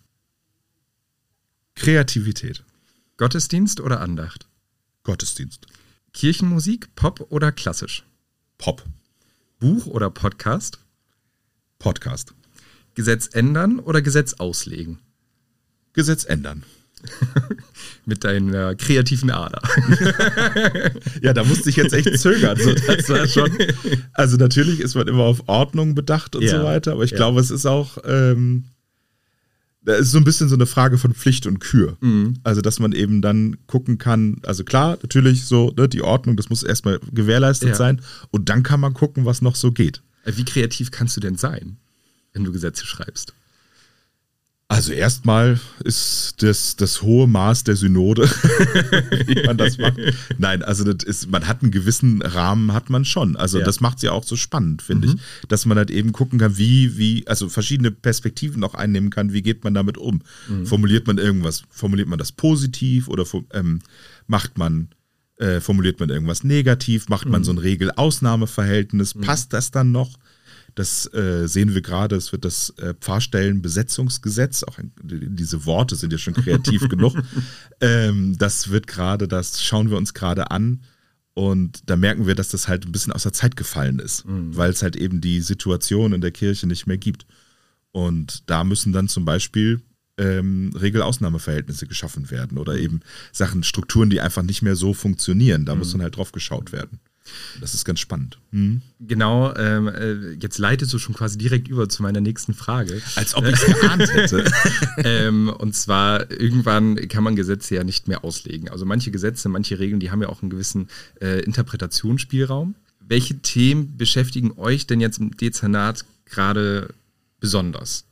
Kreativität. Gottesdienst oder Andacht? Gottesdienst. Kirchenmusik, Pop oder klassisch? Pop. Buch oder Podcast? Podcast. Gesetz ändern oder Gesetz auslegen? Gesetz ändern. Mit deiner kreativen Ader. Ja, da musste ich jetzt echt zögern. So, das war schon, also natürlich ist man immer auf Ordnung bedacht und ja, so weiter, aber ich ja. glaube, es ist auch, ähm, da ist so ein bisschen so eine Frage von Pflicht und Kür. Mhm. Also, dass man eben dann gucken kann, also klar, natürlich so, ne, die Ordnung, das muss erstmal gewährleistet ja. sein und dann kann man gucken, was noch so geht. Wie kreativ kannst du denn sein, wenn du Gesetze schreibst? Also erstmal ist das das hohe Maß der Synode, wie man das macht. Nein, also das ist, man hat einen gewissen Rahmen, hat man schon. Also ja. das macht es ja auch so spannend, finde mhm. ich. Dass man halt eben gucken kann, wie, wie, also verschiedene Perspektiven auch einnehmen kann, wie geht man damit um? Mhm. Formuliert man irgendwas, formuliert man das positiv oder ähm, macht man, äh, formuliert man irgendwas negativ, macht man mhm. so ein Regel-Ausnahme-Verhältnis, mhm. passt das dann noch? Das äh, sehen wir gerade, es wird das äh, Pfarrstellenbesetzungsgesetz, auch ein, diese Worte sind ja schon kreativ genug, ähm, das wird gerade, das schauen wir uns gerade an und da merken wir, dass das halt ein bisschen aus der Zeit gefallen ist, mhm. weil es halt eben die Situation in der Kirche nicht mehr gibt. Und da müssen dann zum Beispiel ähm, Regel-Ausnahmeverhältnisse geschaffen werden oder eben Sachen, Strukturen, die einfach nicht mehr so funktionieren, da mhm. muss dann halt drauf geschaut werden. Das ist ganz spannend. Mhm. Genau, ähm, äh, jetzt leitest du schon quasi direkt über zu meiner nächsten Frage. Als ob ich es geahnt hätte. ähm, und zwar, irgendwann kann man Gesetze ja nicht mehr auslegen. Also manche Gesetze, manche Regeln, die haben ja auch einen gewissen äh, Interpretationsspielraum. Welche Themen beschäftigen euch denn jetzt im Dezernat gerade besonders?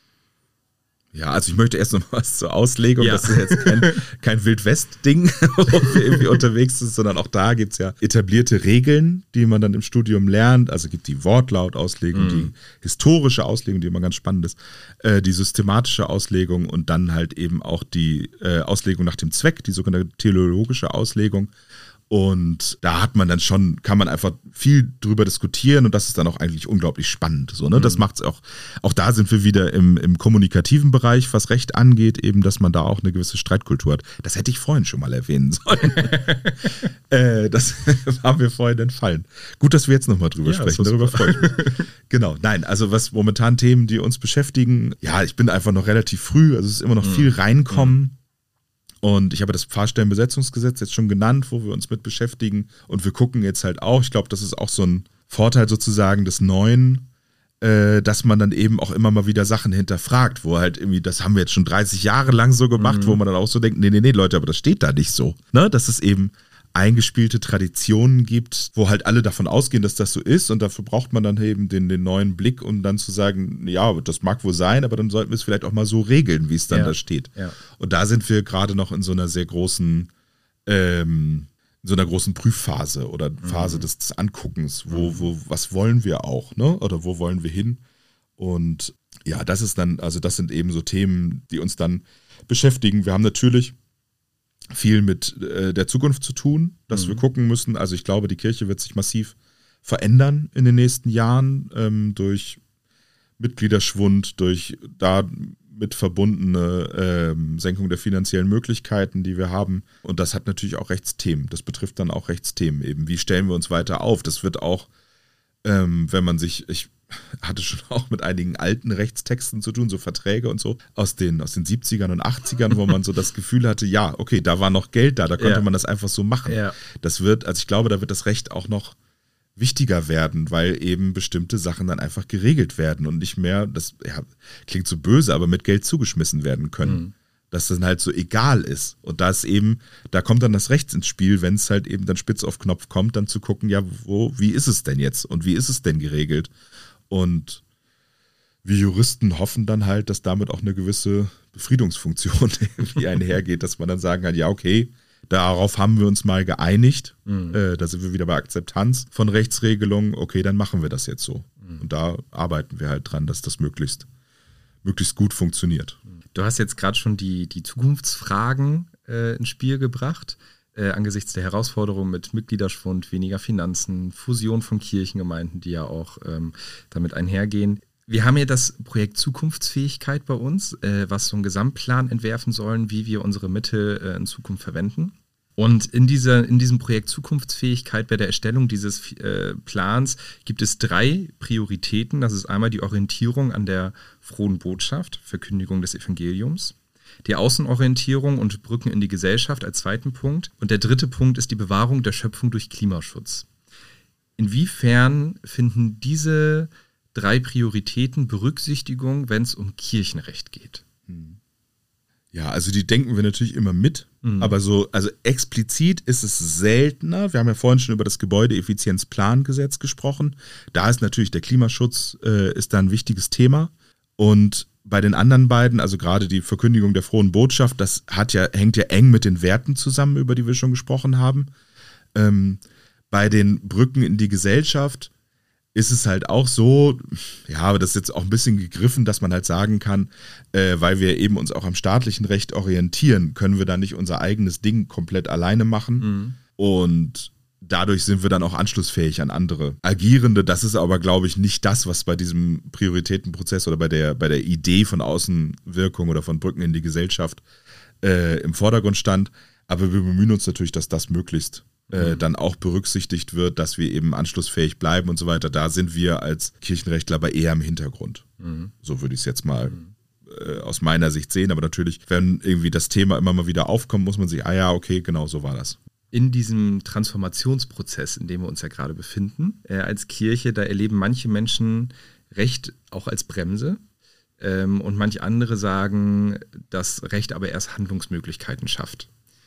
Ja, also ich möchte erst noch was zur Auslegung, ja. das ist jetzt kein, kein Wildwest-Ding, wo wir irgendwie unterwegs sind, sondern auch da gibt es ja etablierte Regeln, die man dann im Studium lernt. Also gibt die Wortlautauslegung, mhm. die historische Auslegung, die immer ganz spannend ist, äh, die systematische Auslegung und dann halt eben auch die äh, Auslegung nach dem Zweck, die sogenannte teleologische Auslegung. Und da hat man dann schon, kann man einfach viel drüber diskutieren und das ist dann auch eigentlich unglaublich spannend. So, ne? Mhm. Das macht es auch, auch da sind wir wieder im, im kommunikativen Bereich, was Recht angeht, eben, dass man da auch eine gewisse Streitkultur hat. Das hätte ich vorhin schon mal erwähnen sollen. äh, das war mir vorhin entfallen. Gut, dass wir jetzt nochmal drüber ja, sprechen, darüber freue ich mich. Genau, nein, also was momentan Themen, die uns beschäftigen, ja, ich bin einfach noch relativ früh, also es ist immer noch mhm. viel reinkommen. Mhm. Und ich habe das Pfarrstellenbesetzungsgesetz jetzt schon genannt, wo wir uns mit beschäftigen. Und wir gucken jetzt halt auch, ich glaube, das ist auch so ein Vorteil sozusagen des Neuen, äh, dass man dann eben auch immer mal wieder Sachen hinterfragt, wo halt irgendwie, das haben wir jetzt schon dreißig Jahre lang so gemacht, mhm. wo man dann auch so denkt, nee, nee, nee, Leute, aber das steht da nicht so. Ne? Dass es eben eingespielte Traditionen gibt, wo halt alle davon ausgehen, dass das so ist und dafür braucht man dann eben den, den neuen Blick, um dann zu sagen, ja, das mag wohl sein, aber dann sollten wir es vielleicht auch mal so regeln, wie es dann ja. da steht. Ja. Und da sind wir gerade noch in so einer sehr großen, ähm, in so einer großen Prüfphase oder Phase mhm. des, des Anguckens, wo, wo, was wollen wir auch, ne? Oder wo wollen wir hin? Und ja, das ist dann, also das sind eben so Themen, die uns dann beschäftigen. Wir haben natürlich viel mit äh, der Zukunft zu tun, dass mhm. wir gucken müssen. Also ich glaube, die Kirche wird sich massiv verändern in den nächsten Jahren ähm, durch Mitgliederschwund, durch da mit verbundene ähm, Senkung der finanziellen Möglichkeiten, die wir haben. Und das hat natürlich auch Rechtsthemen. Das betrifft dann auch Rechtsthemen eben. Wie stellen wir uns weiter auf? Das wird auch, ähm, wenn man sich, ich hatte schon auch mit einigen alten Rechtstexten zu tun, so Verträge und so, aus den, aus den siebzigern und achtzigern, wo man so das Gefühl hatte, ja, okay, da war noch Geld da, da konnte ja. man das einfach so machen. Ja. Das wird, also ich glaube, da wird das Recht auch noch wichtiger werden, weil eben bestimmte Sachen dann einfach geregelt werden und nicht mehr, das ja, klingt so böse, aber mit Geld zugeschmissen werden können. Mhm. Dass das dann halt so egal ist. Und da ist eben, da kommt dann das Recht ins Spiel, wenn es halt eben dann spitz auf Knopf kommt, dann zu gucken, ja, wo, wie ist es denn jetzt und wie ist es denn geregelt? Und wir Juristen hoffen dann halt, dass damit auch eine gewisse Befriedungsfunktion irgendwie einhergeht, dass man dann sagen kann, ja, okay, darauf haben wir uns mal geeinigt. Mhm. Äh, da sind wir wieder bei Akzeptanz von Rechtsregelungen. Okay, dann machen wir das jetzt so. Mhm. Und da arbeiten wir halt dran, dass das möglichst, möglichst gut funktioniert. Du hast jetzt gerade schon die, die Zukunftsfragen äh, ins Spiel gebracht. Äh, angesichts der Herausforderungen mit Mitgliederschwund, weniger Finanzen, Fusion von Kirchengemeinden, die ja auch ähm, damit einhergehen. Wir haben ja das Projekt Zukunftsfähigkeit bei uns, äh, was so einen Gesamtplan entwerfen sollen, wie wir unsere Mittel äh, in Zukunft verwenden. Und in, dieser, in diesem Projekt Zukunftsfähigkeit, bei der Erstellung dieses äh, Plans, gibt es drei Prioritäten. Das ist einmal die Orientierung an der frohen Botschaft, Verkündigung des Evangeliums, die Außenorientierung und Brücken in die Gesellschaft als zweiten Punkt. Und der dritte Punkt ist die Bewahrung der Schöpfung durch Klimaschutz. Inwiefern finden diese drei Prioritäten Berücksichtigung, wenn es um Kirchenrecht geht? Ja, also die denken wir natürlich immer mit, mhm. aber so, also explizit ist es seltener. Wir haben ja vorhin schon über das Gebäudeeffizienzplangesetz gesprochen. Da ist natürlich der Klimaschutz äh, ist da ein wichtiges Thema. Und bei den anderen beiden, also gerade die Verkündigung der frohen Botschaft, das hat ja, hängt ja eng mit den Werten zusammen, über die wir schon gesprochen haben. Ähm, bei den Brücken in die Gesellschaft ist es halt auch so, ja, aber das ist jetzt auch ein bisschen gegriffen, dass man halt sagen kann, äh, weil wir eben uns auch am staatlichen Recht orientieren, können wir da nicht unser eigenes Ding komplett alleine machen. Mhm. Und dadurch sind wir dann auch anschlussfähig an andere Agierende. Das ist aber, glaube ich, nicht das, was bei diesem Prioritätenprozess oder bei der, bei der Idee von Außenwirkung oder von Brücken in die Gesellschaft äh, im Vordergrund stand. Aber wir bemühen uns natürlich, dass das möglichst äh, dann auch berücksichtigt wird, dass wir eben anschlussfähig bleiben und so weiter. Da sind wir als Kirchenrechtler aber eher im Hintergrund. Mhm. So würde ich es jetzt mal mhm. äh, aus meiner Sicht sehen. Aber natürlich, wenn irgendwie das Thema immer mal wieder aufkommt, muss man sich, ah ja, okay, genau so war das. In diesem Transformationsprozess, in dem wir uns ja gerade befinden, äh, als Kirche, da erleben manche Menschen Recht auch als Bremse ähm, und manche andere sagen, dass Recht aber erst Handlungsmöglichkeiten schafft.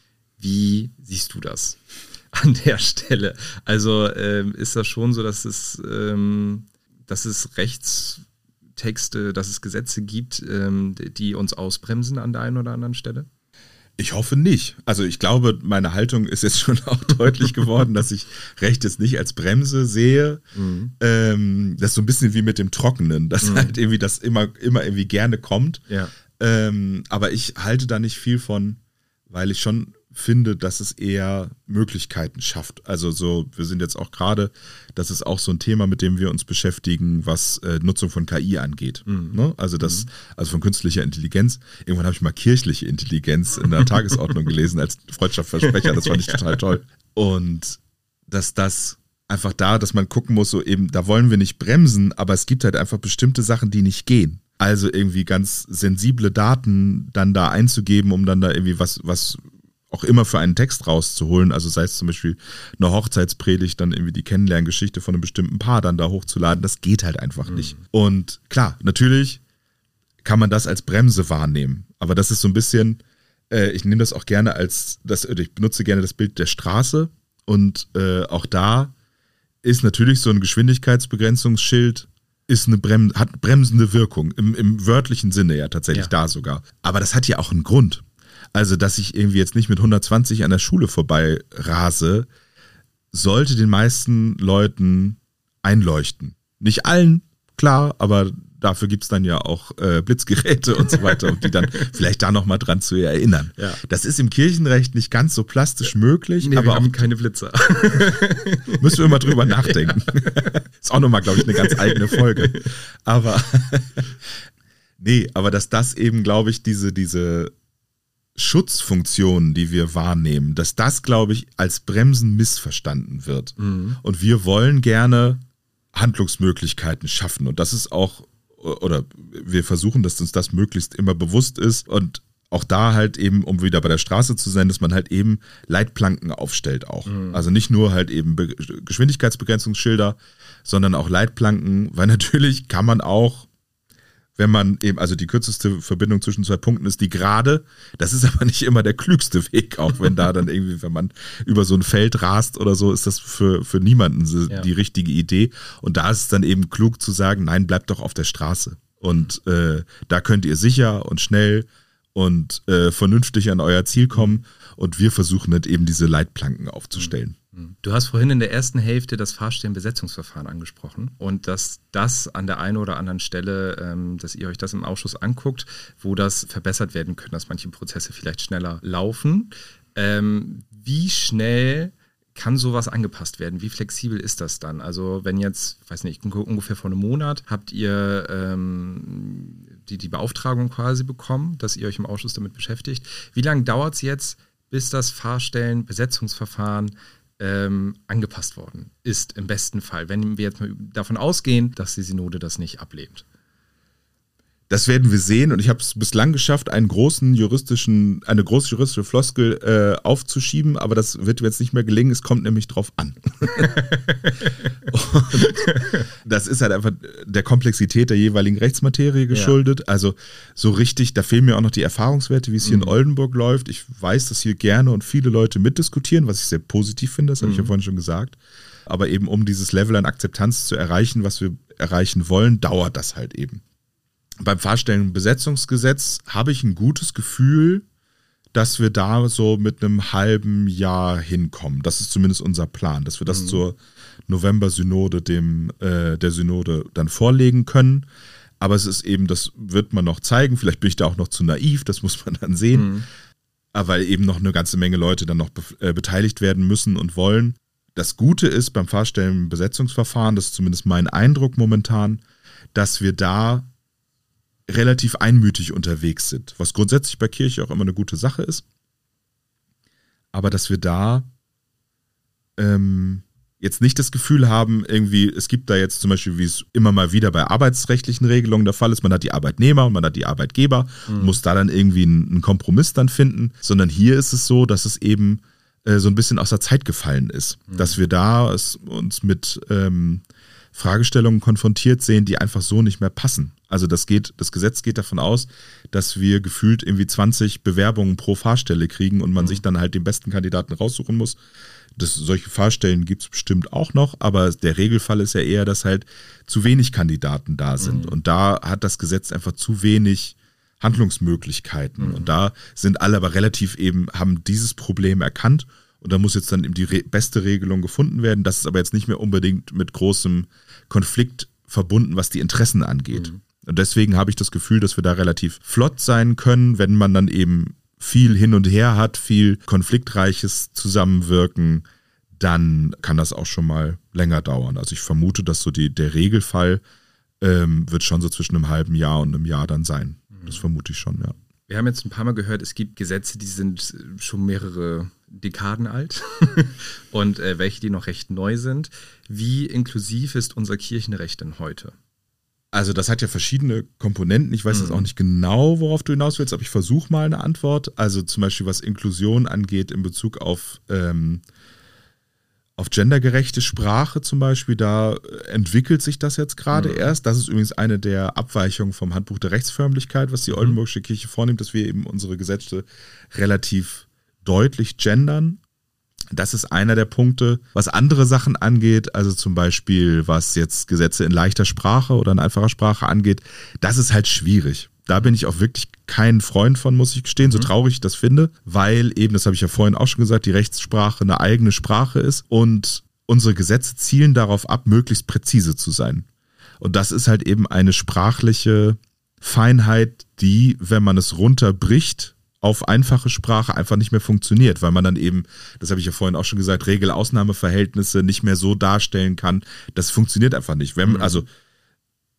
Wie siehst du das an der Stelle? Also ähm, ist das schon so, dass es, ähm, dass es Rechtstexte, dass es Gesetze gibt, ähm, die uns ausbremsen an der einen oder anderen Stelle? Ich hoffe nicht. Also ich glaube, meine Haltung ist jetzt schon auch deutlich geworden, dass ich Recht jetzt nicht als Bremse sehe. Mhm. Ähm, das ist so ein bisschen wie mit dem Trockenen, dass mhm. halt irgendwie das immer, immer irgendwie gerne kommt. Ja. Ähm, aber ich halte da nicht viel von, weil ich schon finde, dass es eher Möglichkeiten schafft. Also so, wir sind jetzt auch gerade, das ist auch so ein Thema, mit dem wir uns beschäftigen, was äh, Nutzung von K I angeht. Mhm. Ne? Also das, also von künstlicher Intelligenz. Irgendwann habe ich mal kirchliche Intelligenz in der Tagesordnung gelesen als Freundschaftsversprecher. Das fand ich total toll. Und dass das einfach da, dass man gucken muss, so eben, da wollen wir nicht bremsen, aber es gibt halt einfach bestimmte Sachen, die nicht gehen. Also irgendwie ganz sensible Daten dann da einzugeben, um dann da irgendwie was, was auch immer für einen Text rauszuholen, also sei es zum Beispiel eine Hochzeitspredigt, dann irgendwie die Kennenlerngeschichte von einem bestimmten Paar dann da hochzuladen, das geht halt einfach mhm. nicht. Und klar, natürlich kann man das als Bremse wahrnehmen, aber das ist so ein bisschen, äh, ich nehme das auch gerne als, das, ich benutze gerne das Bild der Straße und äh, auch da ist natürlich so ein Geschwindigkeitsbegrenzungsschild ist eine Brem- hat bremsende Wirkung, im, im wörtlichen Sinne ja tatsächlich ja. da sogar. Aber das hat ja auch einen Grund. Also, dass ich irgendwie jetzt nicht mit hundertzwanzig an der Schule vorbei rase, sollte den meisten Leuten einleuchten. Nicht allen, klar, aber dafür gibt es dann ja auch äh, Blitzgeräte und so weiter, um die dann vielleicht da nochmal dran zu erinnern. Ja. Das ist im Kirchenrecht nicht ganz so plastisch möglich. Nee, aber wir haben auch keine Blitzer. Müssen wir mal drüber nachdenken. Ist auch nochmal, glaube ich, eine ganz eigene Folge. Aber Nee, aber dass das eben, glaube ich, diese, diese Schutzfunktion, die wir wahrnehmen, dass das, glaube ich, als Bremsen missverstanden wird. Mhm. Und wir wollen gerne Handlungsmöglichkeiten schaffen. Und das ist auch, oder wir versuchen, dass uns das möglichst immer bewusst ist. Und auch da halt eben, um wieder bei der Straße zu sein, dass man halt eben Leitplanken aufstellt auch. Mhm. Also nicht nur halt eben Be- Geschwindigkeitsbegrenzungsschilder, sondern auch Leitplanken, weil natürlich kann man auch, wenn man eben, also die kürzeste Verbindung zwischen zwei Punkten ist die gerade, das ist aber nicht immer der klügste Weg, auch wenn da dann irgendwie, wenn man über so ein Feld rast oder so, ist das für, für niemanden ja. die richtige Idee. Und da ist es dann eben klug zu sagen, nein, bleibt doch auf der Straße. Und äh, da könnt ihr sicher und schnell und äh, vernünftig an euer Ziel kommen. Und wir versuchen halt eben diese Leitplanken aufzustellen. Du hast vorhin in der ersten Hälfte das Fahrstellenbesetzungsverfahren angesprochen und dass das an der einen oder anderen Stelle, ähm, dass ihr euch das im Ausschuss anguckt, wo das verbessert werden könnte, dass manche Prozesse vielleicht schneller laufen. Ähm, wie schnell kann sowas angepasst werden? Wie flexibel ist das dann? Also wenn jetzt, weiß nicht, ungefähr vor einem Monat habt ihr ähm, die, die Beauftragung quasi bekommen, dass ihr euch im Ausschuss damit beschäftigt. Wie lange dauert es jetzt, bis das Fahrstellenbesetzungsverfahren Ähm, angepasst worden ist, im besten Fall, wenn wir jetzt mal davon ausgehen, dass die Synode das nicht ablehnt? Das werden wir sehen und ich habe es bislang geschafft, einen großen juristischen, eine große juristische Floskel äh, aufzuschieben, aber das wird jetzt nicht mehr gelingen, es kommt nämlich drauf an. Das ist halt einfach der Komplexität der jeweiligen Rechtsmaterie geschuldet, ja. Also so richtig, da fehlen mir auch noch die Erfahrungswerte, wie es hier mhm. in Oldenburg läuft. Ich weiß, dass hier gerne und viele Leute mitdiskutieren, was ich sehr positiv finde, das habe mhm. ich ja vorhin schon gesagt. Aber eben um dieses Level an Akzeptanz zu erreichen, was wir erreichen wollen, dauert das halt eben. Beim Fahrstellenbesetzungsgesetz habe ich ein gutes Gefühl, dass wir da so mit einem halben Jahr hinkommen. Das ist zumindest unser Plan, dass wir das mhm. zur November-Synode dem äh, der Synode dann vorlegen können. Aber es ist eben, das wird man noch zeigen. Vielleicht bin ich da auch noch zu naiv, das muss man dann sehen. Mhm. Aber weil eben noch eine ganze Menge Leute dann noch be- äh, beteiligt werden müssen und wollen. Das Gute ist beim Fahrstellenbesetzungsverfahren, das ist zumindest mein Eindruck momentan, dass wir da relativ einmütig unterwegs sind, was grundsätzlich bei Kirche auch immer eine gute Sache ist, aber dass wir da ähm, jetzt nicht das Gefühl haben, irgendwie, es gibt da jetzt zum Beispiel, wie es immer mal wieder bei arbeitsrechtlichen Regelungen der Fall ist, man hat die Arbeitnehmer und man hat die Arbeitgeber, mhm. muss da dann irgendwie einen, einen Kompromiss dann finden, sondern hier ist es so, dass es eben äh, so ein bisschen aus der Zeit gefallen ist, mhm. dass wir da es, uns mit ähm, Fragestellungen konfrontiert sehen, die einfach so nicht mehr passen. Also das geht, das Gesetz geht davon aus, dass wir gefühlt irgendwie zwanzig Bewerbungen pro Fahrstelle kriegen und man mhm. sich dann halt den besten Kandidaten raussuchen muss. Das, solche Fahrstellen gibt es bestimmt auch noch, aber der Regelfall ist ja eher, dass halt zu wenig Kandidaten da sind. Mhm. Und da hat das Gesetz einfach zu wenig Handlungsmöglichkeiten. Mhm. Und da sind alle aber relativ eben, haben dieses Problem erkannt. Und da muss jetzt dann eben die re- beste Regelung gefunden werden. Das ist aber jetzt nicht mehr unbedingt mit großem Konflikt verbunden, was die Interessen angeht. Mhm. Und deswegen habe ich das Gefühl, dass wir da relativ flott sein können, wenn man dann eben viel hin und her hat, viel konfliktreiches Zusammenwirken, dann kann das auch schon mal länger dauern. Also ich vermute, dass so die, der Regelfall ähm, wird schon so zwischen einem halben Jahr und einem Jahr dann sein. Mhm. Das vermute ich schon, ja. Wir haben jetzt ein paar Mal gehört, es gibt Gesetze, die sind schon mehrere Dekaden alt und äh, welche, die noch recht neu sind. Wie inklusiv ist unser Kirchenrecht denn heute? Also das hat ja verschiedene Komponenten. Ich weiß jetzt mhm. auch nicht genau, worauf du hinaus willst, aber ich versuche mal eine Antwort. Also zum Beispiel, was Inklusion angeht in Bezug auf, ähm, auf gendergerechte Sprache zum Beispiel, da entwickelt sich das jetzt gerade mhm. erst. Das ist übrigens eine der Abweichungen vom Handbuch der Rechtsförmlichkeit, was die mhm. Oldenburgische Kirche vornimmt, dass wir eben unsere Gesetze relativ deutlich gendern. Das ist einer der Punkte. Was andere Sachen angeht, also zum Beispiel, was jetzt Gesetze in leichter Sprache oder in einfacher Sprache angeht, das ist halt schwierig. Da bin ich auch wirklich kein Freund von, muss ich gestehen, so traurig ich das finde, weil eben, das habe ich ja vorhin auch schon gesagt, die Rechtssprache eine eigene Sprache ist und unsere Gesetze zielen darauf ab, möglichst präzise zu sein. Und das ist halt eben eine sprachliche Feinheit, die, wenn man es runterbricht, auf einfache Sprache einfach nicht mehr funktioniert, weil man dann eben, das habe ich ja vorhin auch schon gesagt, Regel-Ausnahmeverhältnisse nicht mehr so darstellen kann. Das funktioniert einfach nicht. Wenn, mhm. Also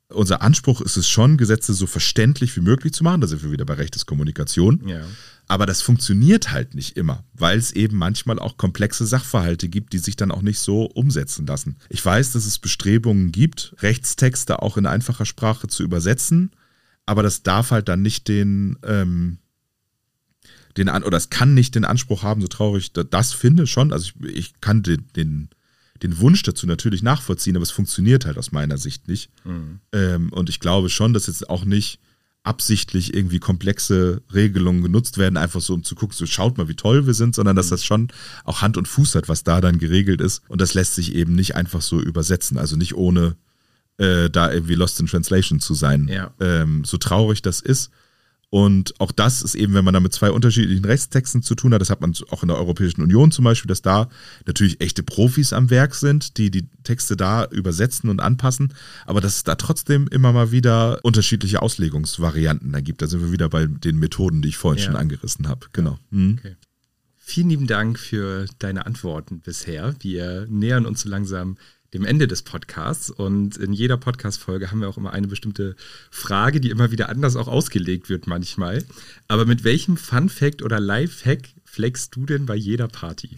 unser Anspruch ist es schon, Gesetze so verständlich wie möglich zu machen. Da sind wir wieder bei rechtes Kommunikation. Ja. Aber das funktioniert halt nicht immer, weil es eben manchmal auch komplexe Sachverhalte gibt, die sich dann auch nicht so umsetzen lassen. Ich weiß, dass es Bestrebungen gibt, Rechtstexte auch in einfacher Sprache zu übersetzen, aber das darf halt dann nicht den, ähm, den An- oder es kann nicht den Anspruch haben, so traurig ich das finde schon. Also ich, ich kann den, den den Wunsch dazu natürlich nachvollziehen, aber es funktioniert halt aus meiner Sicht nicht. Mhm. Ähm, und ich glaube schon, dass jetzt auch nicht absichtlich irgendwie komplexe Regelungen genutzt werden, einfach so um zu gucken, so schaut mal, wie toll wir sind, sondern dass das schon auch Hand und Fuß hat, was da dann geregelt ist. Und das lässt sich eben nicht einfach so übersetzen, also nicht ohne äh, da irgendwie lost in translation zu sein. Ja. Ähm, so traurig das ist. Und auch das ist eben, wenn man da mit zwei unterschiedlichen Rechtstexten zu tun hat, das hat man auch in der Europäischen Union zum Beispiel, dass da natürlich echte Profis am Werk sind, die die Texte da übersetzen und anpassen, aber dass es da trotzdem immer mal wieder unterschiedliche Auslegungsvarianten da gibt. Da sind wir wieder bei den Methoden, die ich vorhin Ja. schon angerissen habe. Genau. Mhm. Okay. Vielen lieben Dank für deine Antworten bisher. Wir nähern uns so langsam dem Ende des Podcasts und in jeder Podcast-Folge haben wir auch immer eine bestimmte Frage, die immer wieder anders auch ausgelegt wird manchmal. Aber mit welchem Fun-Fact oder Life-Hack flexst du denn bei jeder Party?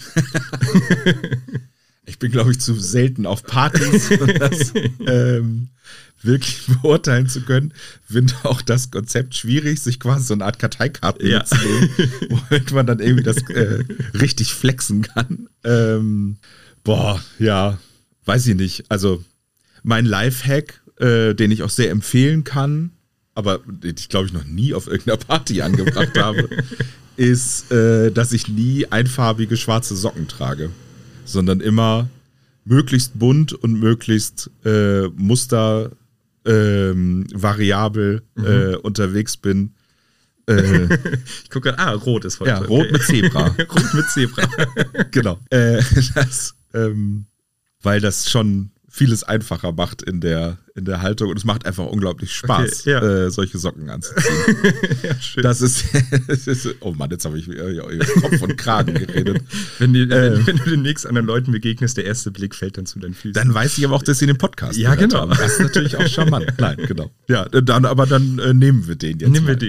Ich bin, glaube ich, zu selten auf Partys, um das ähm, wirklich beurteilen zu können. Finde auch das Konzept schwierig, sich quasi so eine Art Karteikarten Ja. mitzunehmen, womit man dann irgendwie das äh, richtig flexen kann. Ähm, boah, ja, weiß ich nicht. Also mein Lifehack, äh, den ich auch sehr empfehlen kann, aber den ich, glaube ich, noch nie auf irgendeiner Party angebracht habe, ist, äh, dass ich nie einfarbige schwarze Socken trage, sondern immer möglichst bunt und möglichst äh, muster ähm, variabel äh, unterwegs bin. Äh, Ich gucke gerade, ah, rot ist heute. ja, rot okay. mit Zebra. Rot mit Zebra. Genau. Äh, das, ähm, weil das schon vieles einfacher macht in der, in der Haltung und es macht einfach unglaublich Spaß, Okay, ja. äh, solche Socken anzuziehen. Ja, schön. Das ist, das ist, oh Mann, jetzt habe ich über Kopf und Kragen geredet. wenn, die, äh, wenn, wenn du demnächst anderen Leuten begegnest, der erste Blick fällt dann zu deinen Füßen. Dann weiß ich aber auch, dass sie den Podcast Ja, gehört genau. haben. Das ist natürlich auch charmant. Nein, genau. Ja, dann, aber dann äh, nehmen wir den jetzt Nehmen mal. wir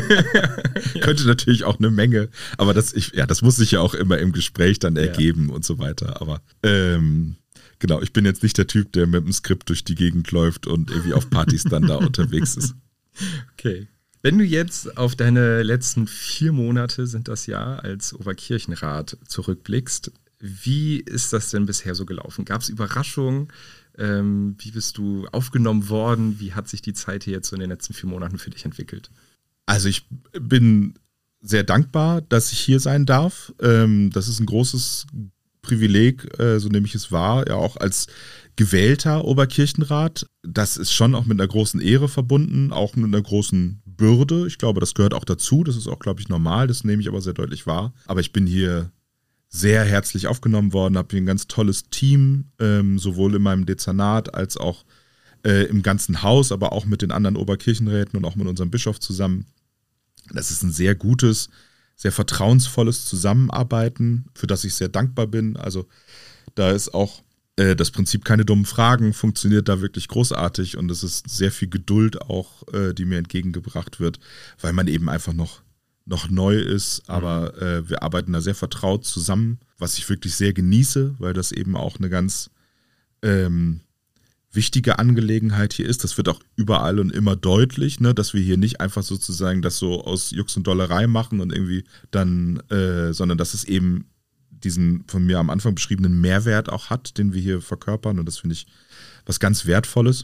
den. Könnte natürlich auch eine Menge, aber das, ich, ja, das muss sich ja auch immer im Gespräch dann ergeben und so weiter. Aber ähm, genau, ich bin jetzt nicht der Typ, der mit dem Skript durch die Gegend läuft und irgendwie auf Partys dann da unterwegs ist. Okay. Wenn du jetzt auf deine letzten vier Monate, sind das ja, als Oberkirchenrat zurückblickst, wie ist das denn bisher so gelaufen? Gab es Überraschungen? Ähm, wie bist du aufgenommen worden? Wie hat sich die Zeit hier jetzt so in den letzten vier Monaten für dich entwickelt? Also ich bin sehr dankbar, dass ich hier sein darf. Ähm, das ist ein großes Privileg, äh, so nehme ich es wahr, ja auch als gewählter Oberkirchenrat. Das ist schon auch mit einer großen Ehre verbunden, auch mit einer großen Bürde. Ich glaube, das gehört auch dazu. Das ist auch, glaube ich, normal. Das nehme ich aber sehr deutlich wahr. Aber ich bin hier sehr herzlich aufgenommen worden, habe hier ein ganz tolles Team, ähm, sowohl in meinem Dezernat als auch äh, im ganzen Haus, aber auch mit den anderen Oberkirchenräten und auch mit unserem Bischof zusammen. Das ist ein sehr gutes, sehr vertrauensvolles Zusammenarbeiten, für das ich sehr dankbar bin. Also da ist auch äh, das Prinzip keine dummen Fragen, funktioniert da wirklich großartig und es ist sehr viel Geduld auch, äh, die mir entgegengebracht wird, weil man eben einfach noch, noch neu ist, aber mhm. äh, wir arbeiten da sehr vertraut zusammen, was ich wirklich sehr genieße, weil das eben auch eine ganz ähm, wichtige Angelegenheit hier ist. Das wird auch überall und immer deutlich, ne, dass wir hier nicht einfach sozusagen das so aus Jux und Dollerei machen und irgendwie dann, äh, sondern dass es eben diesen von mir am Anfang beschriebenen Mehrwert auch hat, den wir hier verkörpern und das finde ich was ganz Wertvolles.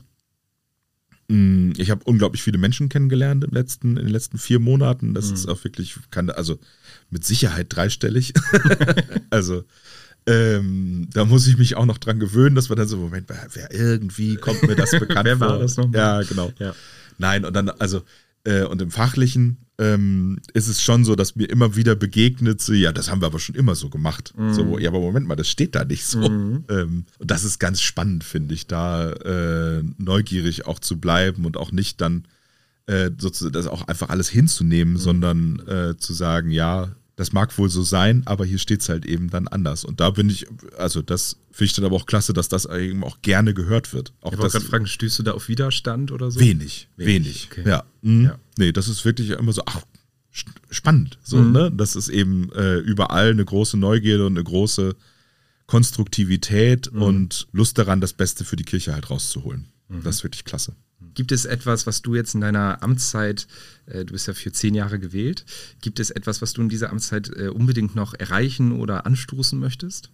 Ich habe unglaublich viele Menschen kennengelernt im letzten, in den letzten vier Monaten. Das mhm. ist auch wirklich, kann, also mit Sicherheit dreistellig. Also Ähm, da muss ich mich auch noch dran gewöhnen, dass wir dann so, Moment, wer irgendwie kommt mir das bekannt wer vor. war das nochmal? Ja, genau. Ja. Nein, und dann, also, äh, und im Fachlichen ähm, ist es schon so, dass mir immer wieder begegnet, so, ja, das haben wir aber schon immer so gemacht. Mhm. So, ja, aber Moment mal, das steht da nicht so. Mhm. Ähm, und das ist ganz spannend, finde ich, da äh, neugierig auch zu bleiben und auch nicht dann äh, sozusagen das auch einfach alles hinzunehmen, mhm. sondern äh, zu sagen, ja, Das mag wohl so sein, aber hier steht es halt eben dann anders. Und da bin ich, also das finde ich dann aber auch klasse, dass das eben auch gerne gehört wird. Auch ich wollte gerade fragen, stößt du da auf Widerstand oder so? Wenig, wenig. wenig. Okay. Ja. Mhm. ja. Nee, das ist wirklich immer so, ach, spannend. So, mhm. ne? Das ist eben äh, überall eine große Neugierde und eine große Konstruktivität mhm. und Lust daran, das Beste für die Kirche halt rauszuholen. Mhm. Das ist wirklich klasse. Gibt es etwas, was du jetzt in deiner Amtszeit, äh, du bist ja für zehn Jahre gewählt, gibt es etwas, was du in dieser Amtszeit äh, unbedingt noch erreichen oder anstoßen möchtest?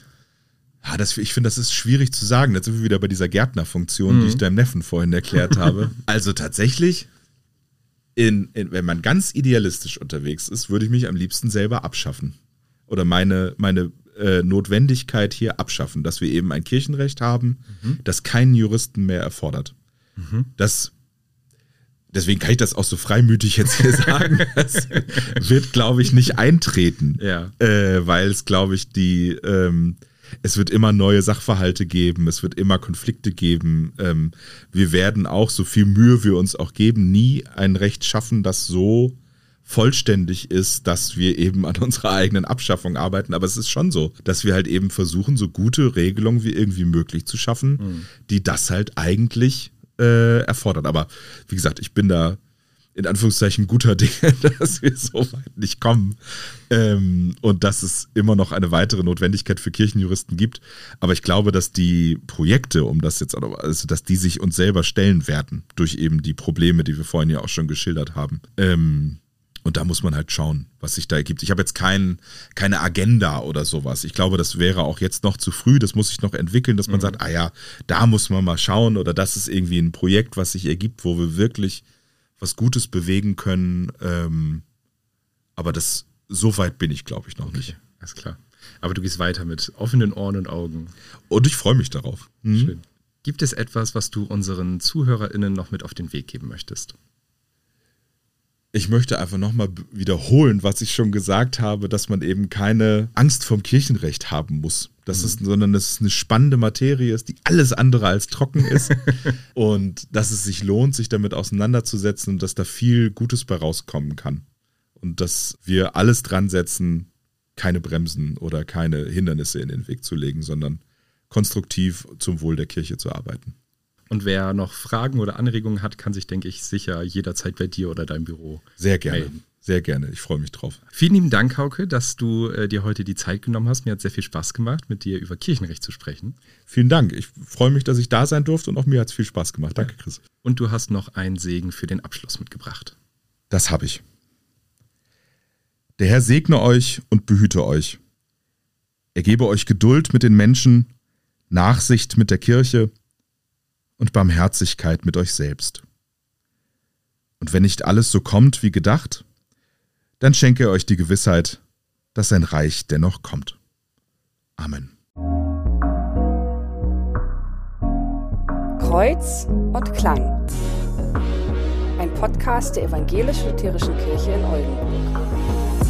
Ja, das, ich finde, das ist schwierig zu sagen. Jetzt sind wir wieder bei dieser Gärtnerfunktion, mhm. die ich deinem Neffen vorhin erklärt habe. Also tatsächlich, in, in, wenn man ganz idealistisch unterwegs ist, würde ich mich am liebsten selber abschaffen. Oder meine, meine äh, Notwendigkeit hier abschaffen, dass wir eben ein Kirchenrecht haben, mhm. das keinen Juristen mehr erfordert. Mhm. Das, deswegen kann ich das auch so freimütig jetzt hier sagen. Das wird, glaube ich, nicht eintreten. Ja. Äh, weil es, glaube ich, die, ähm, es wird immer neue Sachverhalte geben, es wird immer Konflikte geben. Ähm, wir werden auch, so viel Mühe wir uns auch geben, nie ein Recht schaffen, das so vollständig ist, dass wir eben an unserer eigenen Abschaffung arbeiten. Aber es ist schon so, dass wir halt eben versuchen, so gute Regelungen wie irgendwie möglich zu schaffen, mhm. die das halt eigentlich äh, erfordert. Aber wie gesagt, ich bin da in Anführungszeichen guter Dinge, dass wir so weit nicht kommen ähm, und dass es immer noch eine weitere Notwendigkeit für Kirchenjuristen gibt. Aber ich glaube, dass die Projekte, um das jetzt, also dass die sich uns selber stellen werden, durch eben die Probleme, die wir vorhin ja auch schon geschildert haben. Ähm, Und da muss man halt schauen, was sich da ergibt. Ich habe jetzt kein, keine Agenda oder sowas. Ich glaube, das wäre auch jetzt noch zu früh. Das muss sich noch entwickeln, dass man mhm. sagt, ah ja, da muss man mal schauen. Oder das ist irgendwie ein Projekt, was sich ergibt, wo wir wirklich was Gutes bewegen können. Ähm, aber das, so weit bin ich, glaube ich, noch okay, nicht. Alles klar. Aber du gehst weiter mit offenen Ohren und Augen. Und ich freue mich darauf. Mhm. Schön. Gibt es etwas, was du unseren ZuhörerInnen noch mit auf den Weg geben möchtest? Ich möchte einfach nochmal wiederholen, was ich schon gesagt habe, dass man eben keine Angst vorm Kirchenrecht haben muss. Das mhm. ist, sondern dass es eine spannende Materie ist, die alles andere als trocken ist. Und dass es sich lohnt, sich damit auseinanderzusetzen und dass da viel Gutes bei rauskommen kann. Und dass wir alles dran setzen, keine Bremsen oder keine Hindernisse in den Weg zu legen, sondern konstruktiv zum Wohl der Kirche zu arbeiten. Und wer noch Fragen oder Anregungen hat, kann sich, denke ich, sicher jederzeit bei dir oder deinem Büro sehr gerne, melden. Sehr gerne. Ich freue mich drauf. Vielen lieben Dank, Hauke, dass du äh, dir heute die Zeit genommen hast. Mir hat sehr viel Spaß gemacht, mit dir über Kirchenrecht zu sprechen. Vielen Dank. Ich freue mich, dass ich da sein durfte und auch mir hat es viel Spaß gemacht. Danke, Chris. Und du hast noch einen Segen für den Abschluss mitgebracht. Das habe ich. Der Herr segne euch und behüte euch. Er gebe euch Geduld mit den Menschen, Nachsicht mit der Kirche und Barmherzigkeit mit euch selbst. Und wenn nicht alles so kommt wie gedacht, dann schenke er euch die Gewissheit, dass sein Reich dennoch kommt. Amen. Kreuz und Klang. Ein Podcast der Evangelisch-Lutherischen Kirche in Oldenburg.